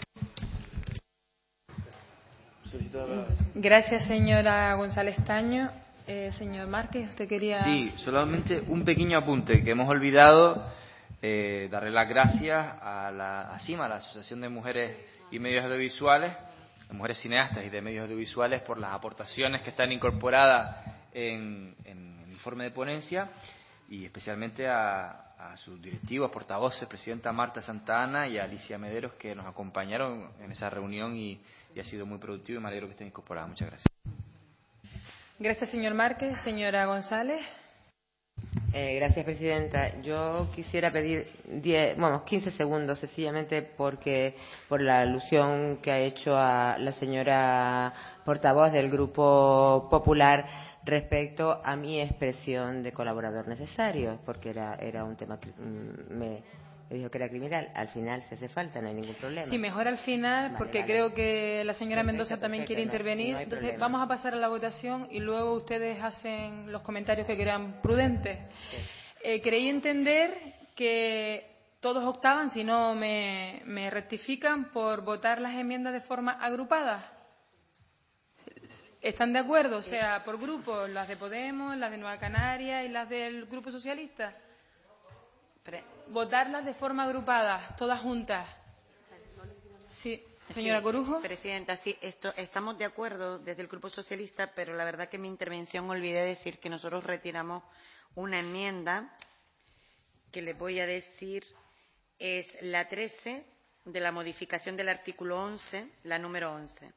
Gracias, señora González Taño. Eh, señor Márquez, ¿usted quería...? Sí, solamente un pequeño apunte que hemos olvidado, eh, darle las gracias a la ASIMA, a la Asociación de Mujeres y Medios Audiovisuales, de Mujeres Cineastas y de Medios Audiovisuales, por las aportaciones que están incorporadas en, en el informe de ponencia, y especialmente a, a sus directivos, portavoces, presidenta Marta Santa Ana y a Alicia Mederos, que nos acompañaron en esa reunión y, y ha sido muy productivo, y me alegro que estén incorporadas. Muchas gracias. Gracias, señor Márquez. Señora González. Eh, gracias, presidenta. Yo quisiera pedir diez, bueno, quince segundos, sencillamente porque por la alusión que ha hecho a la señora portavoz del Grupo Popular respecto a mi expresión de colaborador necesario, porque era, era un tema que me, me dijo que era criminal. Al final, si hace falta, no hay ningún problema. Sí, mejor al final, Vale, porque vale. creo que la señora Perfecto, Mendoza también perfecto, quiere no, intervenir. no hay Entonces, problema. vamos a pasar a la votación y luego ustedes hacen los comentarios que crean prudentes. Sí. Eh, creí entender que todos optaban, si no me, me rectifican, por votar las enmiendas de forma agrupada. ¿Están de acuerdo? O sea, por grupos, las de Podemos, las de Nueva Canaria y las del Grupo Socialista. Pre Votarlas de forma agrupada, todas juntas. Sí, señora Sí, Corujo. Presidenta, sí, esto, estamos de acuerdo desde el Grupo Socialista, pero la verdad que en mi intervención olvidé decir que nosotros retiramos una enmienda que les voy a decir es la trece, de la modificación del artículo once, la número once.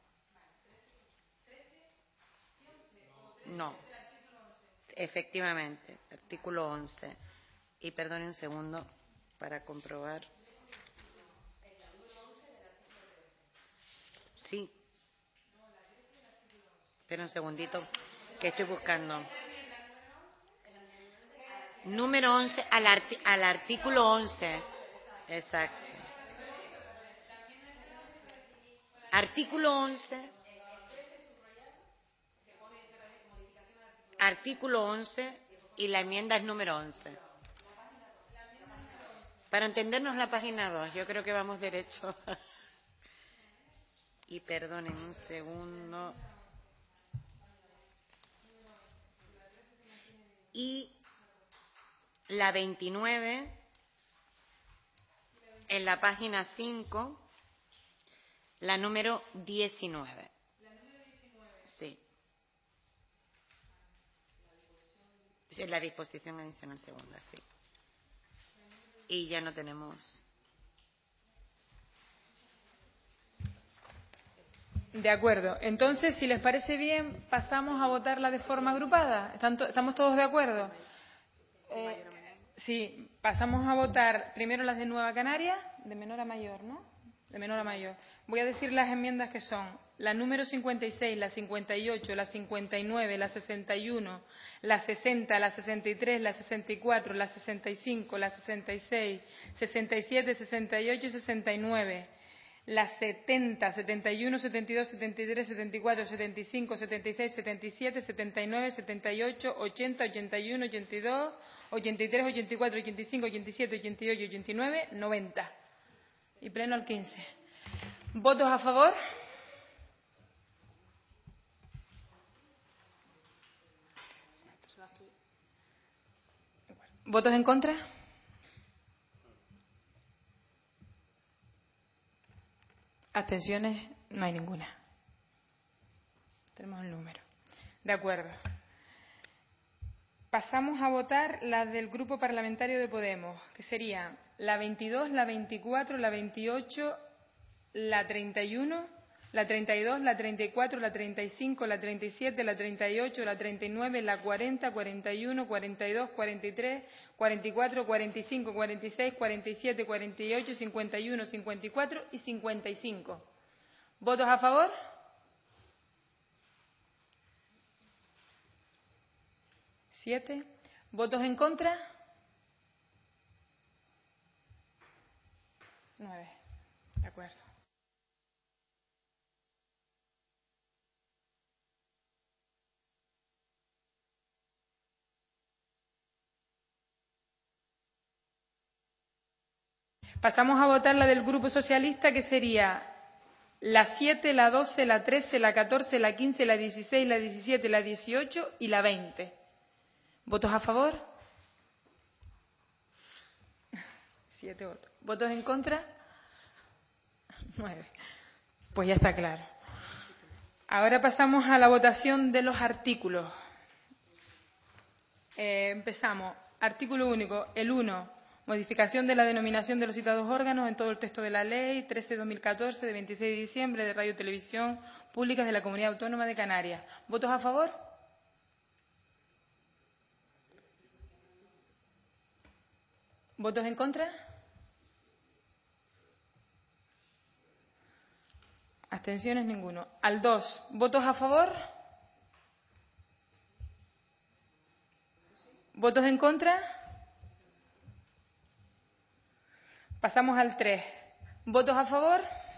No, efectivamente, artículo once. Y perdone un segundo para comprobar. Sí. Espera un segundito, que estoy buscando. Número once al, arti al artículo once. Exacto. Artículo once. Artículo once y la enmienda es número once. Para entendernos la página dos, yo creo que vamos derecho. Y perdonen un segundo. Y la veintinueve, en la página cinco, la número diecinueve. Sí. Es la disposición adicional segunda, sí. Y ya no tenemos. De acuerdo. Entonces, si les parece bien, pasamos a votarla de forma agrupada. ¿Están to- ¿Estamos todos de acuerdo? Eh, sí, pasamos a votar primero las de Nueva Canaria, de menor a mayor, ¿no? De menor a mayor. Voy a decir las enmiendas que son la número cincuenta y seis, la cincuenta y ocho, la cincuenta y nueve, la sesenta y uno, la sesenta, la sesenta y tres, la sesenta y cuatro, la sesenta y cinco, la sesenta y seis, sesenta y siete, sesenta y ocho y sesenta y nueve. Las setenta, setenta y uno, setenta y dos, setenta y tres, setenta y cuatro, setenta y cinco, setenta y seis, setenta y siete, setenta y nueve, setenta y ocho, ochenta, ochenta y uno, ochenta y dos, ochenta y tres, ochenta y cuatro, ochenta y cinco, ochenta y siete, ochenta y ocho, ochenta y nueve, noventa. Y pleno al quince. ¿Votos a favor? ¿Votos en contra? Abstenciones, no hay ninguna. Tenemos el número. De acuerdo. Pasamos a votar las del Grupo Parlamentario de Podemos, que serían la veintidós, la veinticuatro, la veintiocho, la treinta y uno, la treinta y dos, la treinta y cuatro, la treinta y cinco, la treinta y siete, la treinta y ocho, la treinta y nueve, la cuarenta, cuarenta y uno, cuarenta y dos, cuarenta y tres, cuarenta y cuatro, cuarenta y cinco, cuarenta y seis, cuarenta y siete, cuarenta y ocho, cincuenta y uno, cincuenta y cuatro y cincuenta y cinco. ¿Votos a favor? Siete. ¿Votos en contra? Nueve. De acuerdo. Pasamos a votar la del Grupo Socialista, que sería la siete, la doce, la trece, la catorce, la quince, la dieciséis, la diecisiete, la dieciocho y la veinte. ¿Votos a favor? Siete votos. ¿Votos en contra? Nueve. Pues ya está claro. Ahora pasamos a la votación de los artículos. Eh, empezamos. Artículo único. El uno. Modificación de la denominación de los citados órganos en todo el texto de la Ley trece barra dos mil catorce de veintiséis de diciembre de Radio y Televisión Públicas de la Comunidad Autónoma de Canarias. ¿Votos a favor? ¿Votos en contra? Abstenciones, ninguno. Al dos. ¿Votos a favor? ¿Votos en contra? Pasamos al tres. ¿Votos a favor?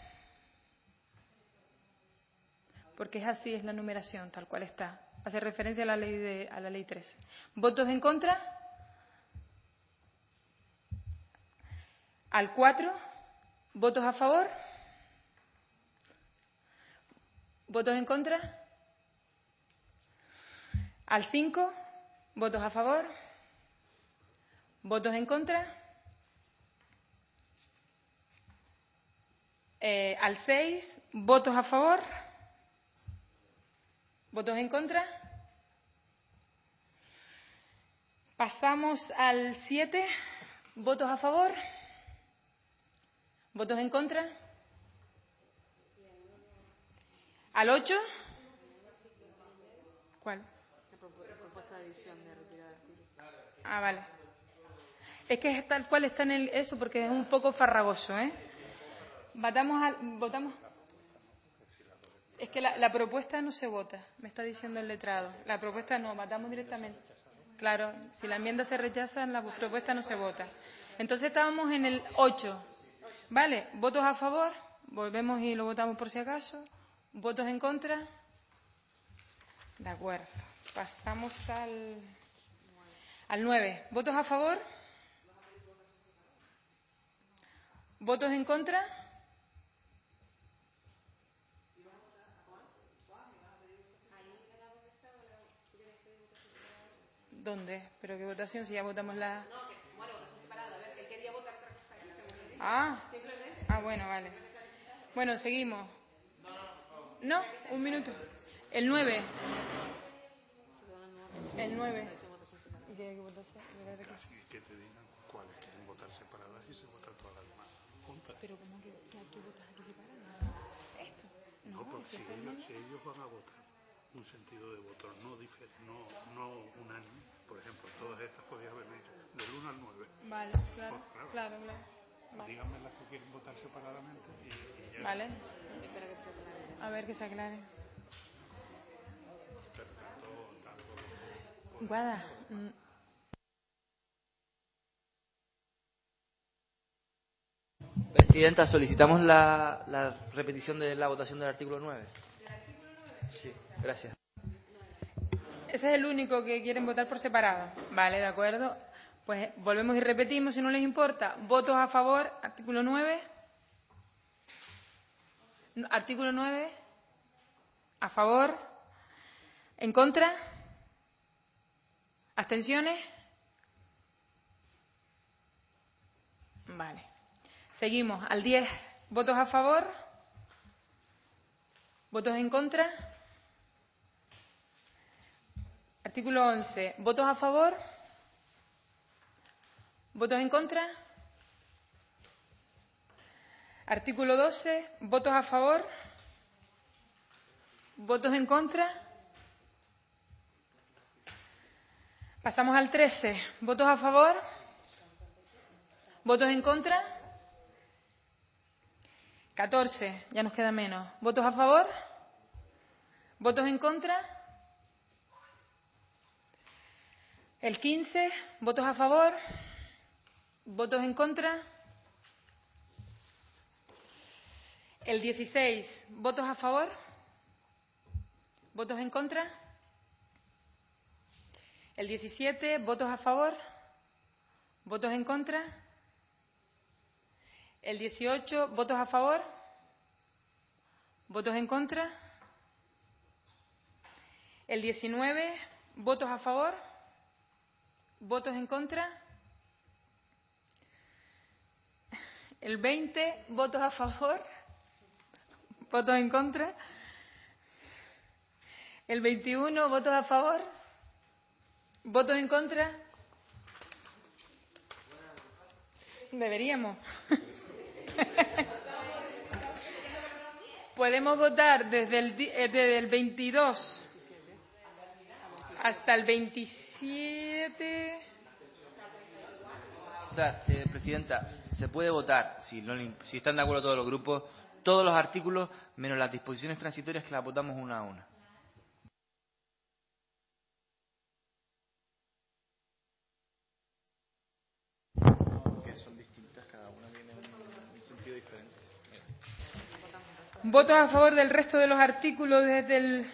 Porque es así, es la numeración, tal cual está. Hace referencia a la ley de, a la ley trece. ¿Votos en contra? Al cuatro. ¿Votos a favor? ¿Votos en contra? Al cinco. ¿Votos a favor? ¿Votos en contra? Eh, al seis. ¿Votos a favor? ¿Votos en contra? Pasamos al siete. ¿Votos a favor? ¿Votos en contra? ¿Al ocho? ¿Cuál? La propuesta de adición de retirar artículos. Ah, vale. Es que es tal cual está en el eso porque es un poco farragoso, ¿eh? Votamos al, votamos. Es que la, la propuesta no se vota, me está diciendo el letrado. La propuesta no, votamos directamente. Claro, si la enmienda se rechaza, la propuesta no se vota. Entonces estábamos en el ocho. ¿Vale? ¿Votos a favor? Volvemos y lo votamos por si acaso. ¿Votos en contra? De acuerdo. Pasamos al, al nueve. ¿Votos a favor? ¿Votos en contra? ¿Dónde? ¿Pero qué votación? Si ya votamos la... No, que bueno, votación separada. A ver, él quería votar otra cosa. Ah, ah, bueno, vale. Bueno, seguimos. No, un minuto. El nueve. El nueve. ¿Y qué hay que votarse? Que te digan cuáles quieren votar separadas y se votan todas las demás juntas. Pero ¿cómo que, que hay que votar aquí separadas? ¿Esto? No, porque si ellos, si ellos van a votar un sentido de voto no, difer, no, no unánime, por ejemplo, todas estas podían venir del uno al nueve. Vale, claro, Pues, claro, claro, claro. Vale. Díganme las que quieren votar separadamente y, y ya. Vale. A ver que se aclare. Pero tanto, tanto, Guada. mm, Presidenta, solicitamos la, la repetición de la votación del artículo nueve. Sí, gracias. Ese es el único que quieren votar por separado. Vale, de acuerdo. Pues volvemos y repetimos, si no les importa. ¿Votos a favor? Artículo nueve. No, artículo nueve. ¿A favor? ¿En contra? ¿Abstenciones? Vale. Seguimos. Al diez. ¿Votos a favor? ¿Votos en contra? Artículo once. ¿Votos a favor? ¿Votos en contra? Artículo doce. ¿Votos a favor? ¿Votos en contra? Pasamos al trece. ¿Votos a favor? ¿Votos en contra? catorce. Ya nos queda menos. ¿Votos a favor? ¿Votos en contra? El quince. ¿Votos a favor? ¿Votos en contra? El dieciséis. ¿Votos a favor? ¿Votos en contra? El diecisiete. ¿Votos a favor? ¿Votos en contra? El dieciocho. ¿Votos a favor? ¿Votos en contra? El diecinueve. ¿Votos a favor? ¿Votos en contra? El veinte. ¿Votos a favor? ¿Votos en contra? El veintiuno. ¿Votos a favor? ¿Votos en contra? Deberíamos. Podemos votar desde el, desde el veintidós hasta el veintisiete. Sí, Presidenta, se puede votar, si, no, si están de acuerdo todos los grupos, todos los artículos, menos las disposiciones transitorias, que las votamos una a una. Que son distintas, cada una tiene un, un sentido diferente. Mira. ¿Votos a favor del resto de los artículos desde el...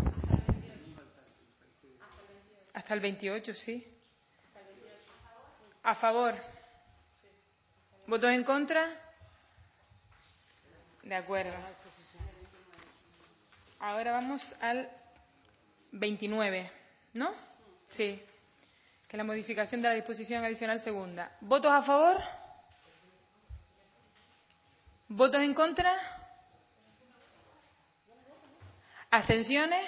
hasta el veintiocho, sí? A favor. ¿Votos en contra? De acuerdo. Ahora vamos al veintinueve, ¿no? Sí. Que es la modificación de la disposición adicional segunda. ¿Votos a favor? ¿Votos en contra? ¿Abstenciones?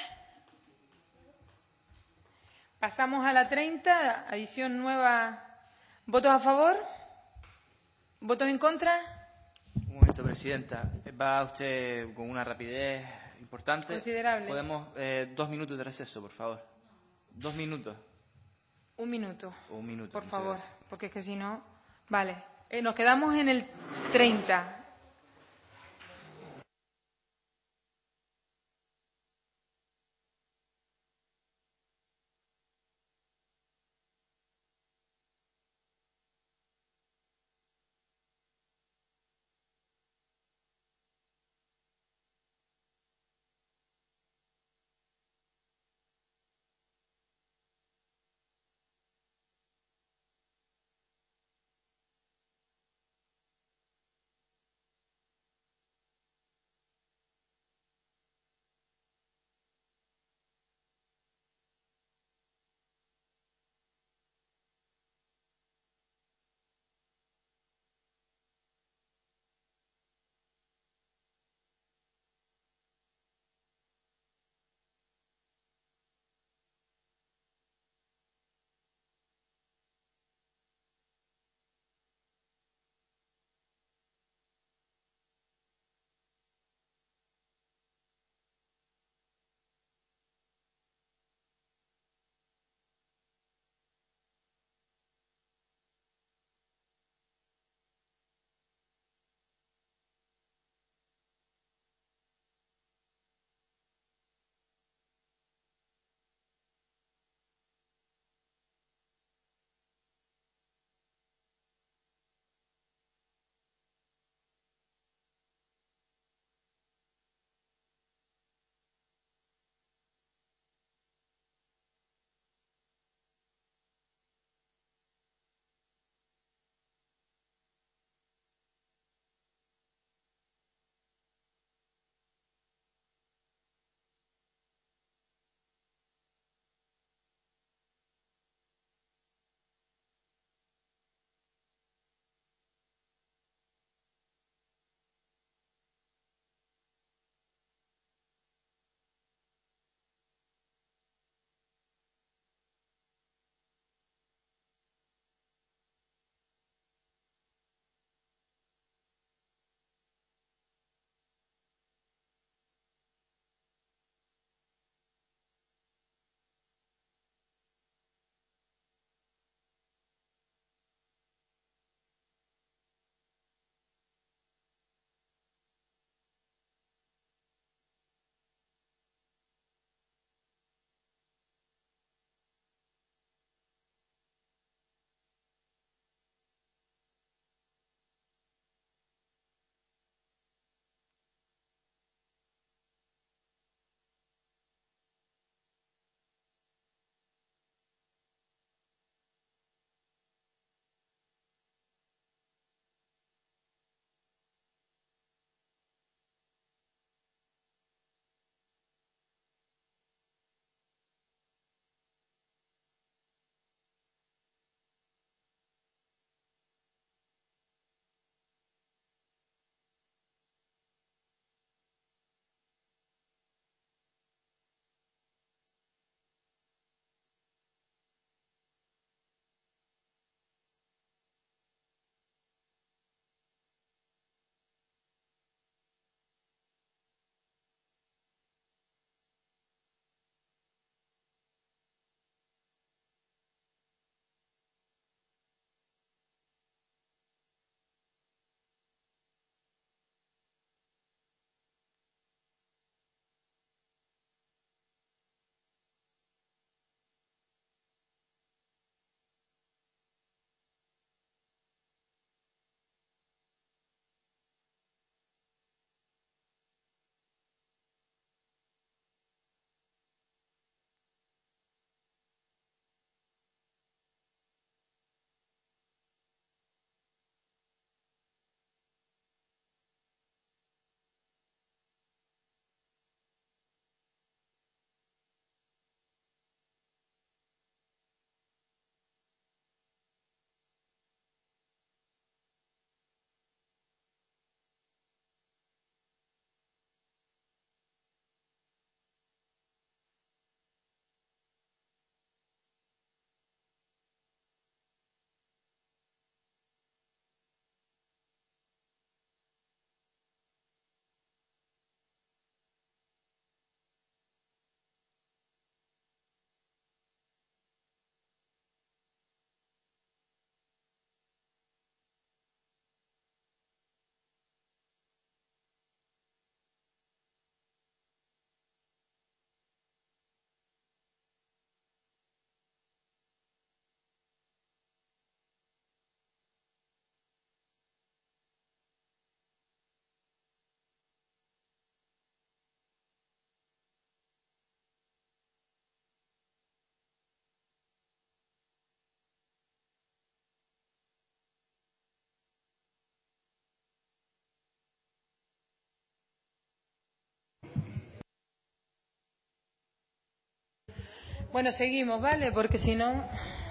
Pasamos a la treinta, adición nueva. ¿Votos a favor? ¿Votos en contra? Un momento, Presidenta. Va usted con una rapidez importante. Considerable. Podemos eh, dos minutos de receso, por favor. Dos minutos. Un minuto. Un minuto. Por muchas favor, gracias. porque es que si no... Vale. Eh, nos quedamos en el treinta. Bueno, seguimos, ¿vale? Porque si no...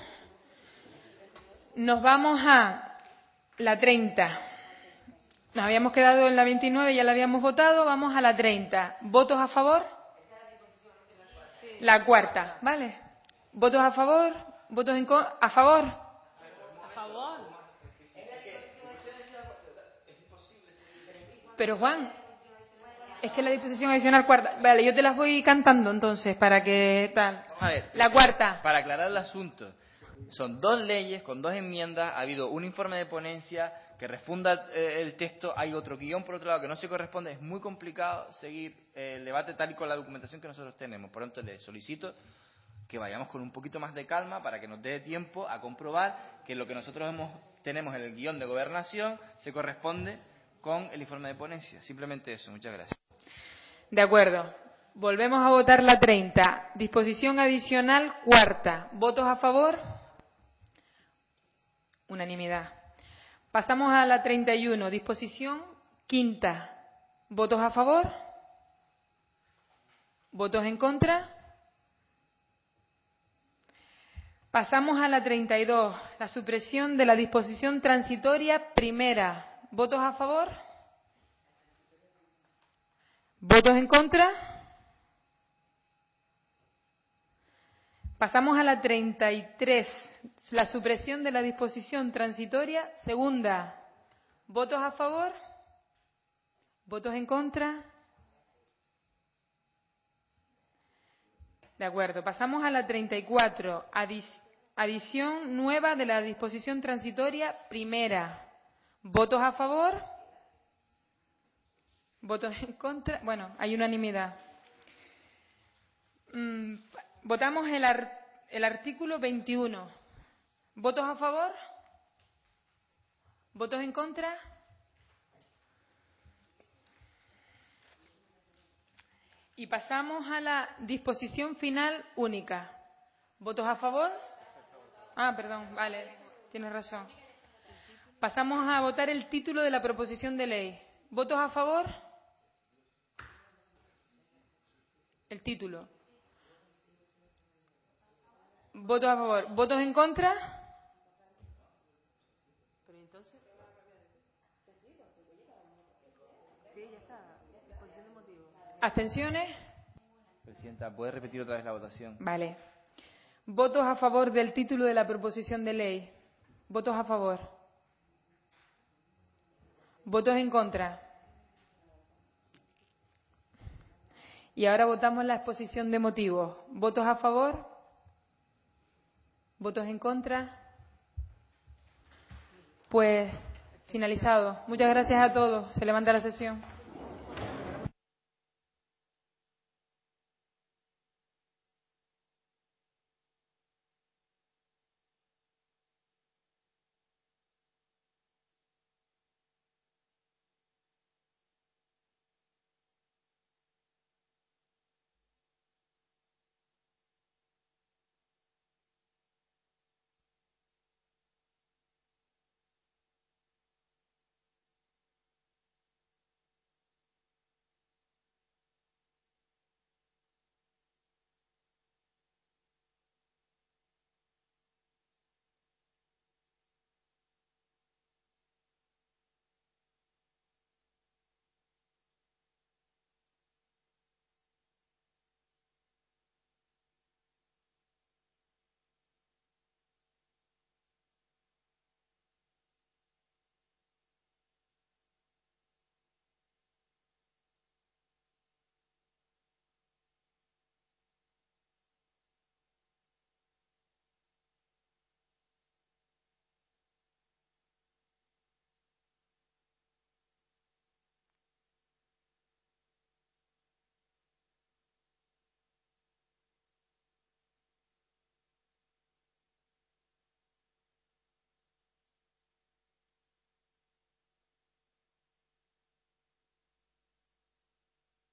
Nos vamos a la treinta. Nos habíamos quedado en la veintinueve, ya la habíamos votado. Vamos a la treinta. ¿Votos a favor? La cuarta, ¿vale? ¿Votos a favor? ¿Votos en contra? ¿A favor? A favor. Pero Juan, es que la disposición adicional cuarta... Vale, yo te las voy cantando entonces para que tal. A ver, La cuarta. Para aclarar el asunto, son dos leyes con dos enmiendas, ha habido un informe de ponencia que refunda eh, el texto, hay otro guión por otro lado que no se corresponde, es muy complicado seguir eh, el debate tal y con la documentación que nosotros tenemos. Por lo tanto, les solicito que vayamos con un poquito más de calma para que nos dé tiempo a comprobar que lo que nosotros hemos, tenemos en el guión de gobernación se corresponde con el informe de ponencia. Simplemente eso. Muchas gracias. De acuerdo. Volvemos a votar la treinta. Disposición adicional cuarta. ¿Votos a favor? Unanimidad. Pasamos a la treinta y uno. Disposición quinta. ¿Votos a favor? ¿Votos en contra? Pasamos a la treinta y dos. La supresión de la disposición transitoria primera. ¿Votos a favor? ¿Votos en contra? Pasamos a la treinta y tres, la supresión de la disposición transitoria segunda. ¿Votos a favor? ¿Votos en contra? De acuerdo. Pasamos a la treinta y cuatro, adición nueva de la disposición transitoria primera. ¿Votos a favor? ¿Votos en contra? Bueno, hay unanimidad. Mm, Votamos el, ar el artículo veintiuno. ¿Votos a favor? ¿Votos en contra? Y pasamos a la disposición final única. ¿Votos a favor? Ah, perdón, vale, tienes razón. Pasamos a votar el título de la proposición de ley. ¿Votos a favor? El título. ¿Votos a favor? ¿Votos en contra? Pero entonces... Sí, ya está. Exposición de motivos. ¿Abstenciones? Presidenta, ¿puede repetir otra vez la votación? Vale. ¿Votos a favor del título de la proposición de ley? ¿Votos a favor? ¿Votos en contra? Y ahora votamos la exposición de motivos. ¿Votos a favor? ¿Votos en contra? Pues finalizado. Muchas gracias a todos. Se levanta la sesión.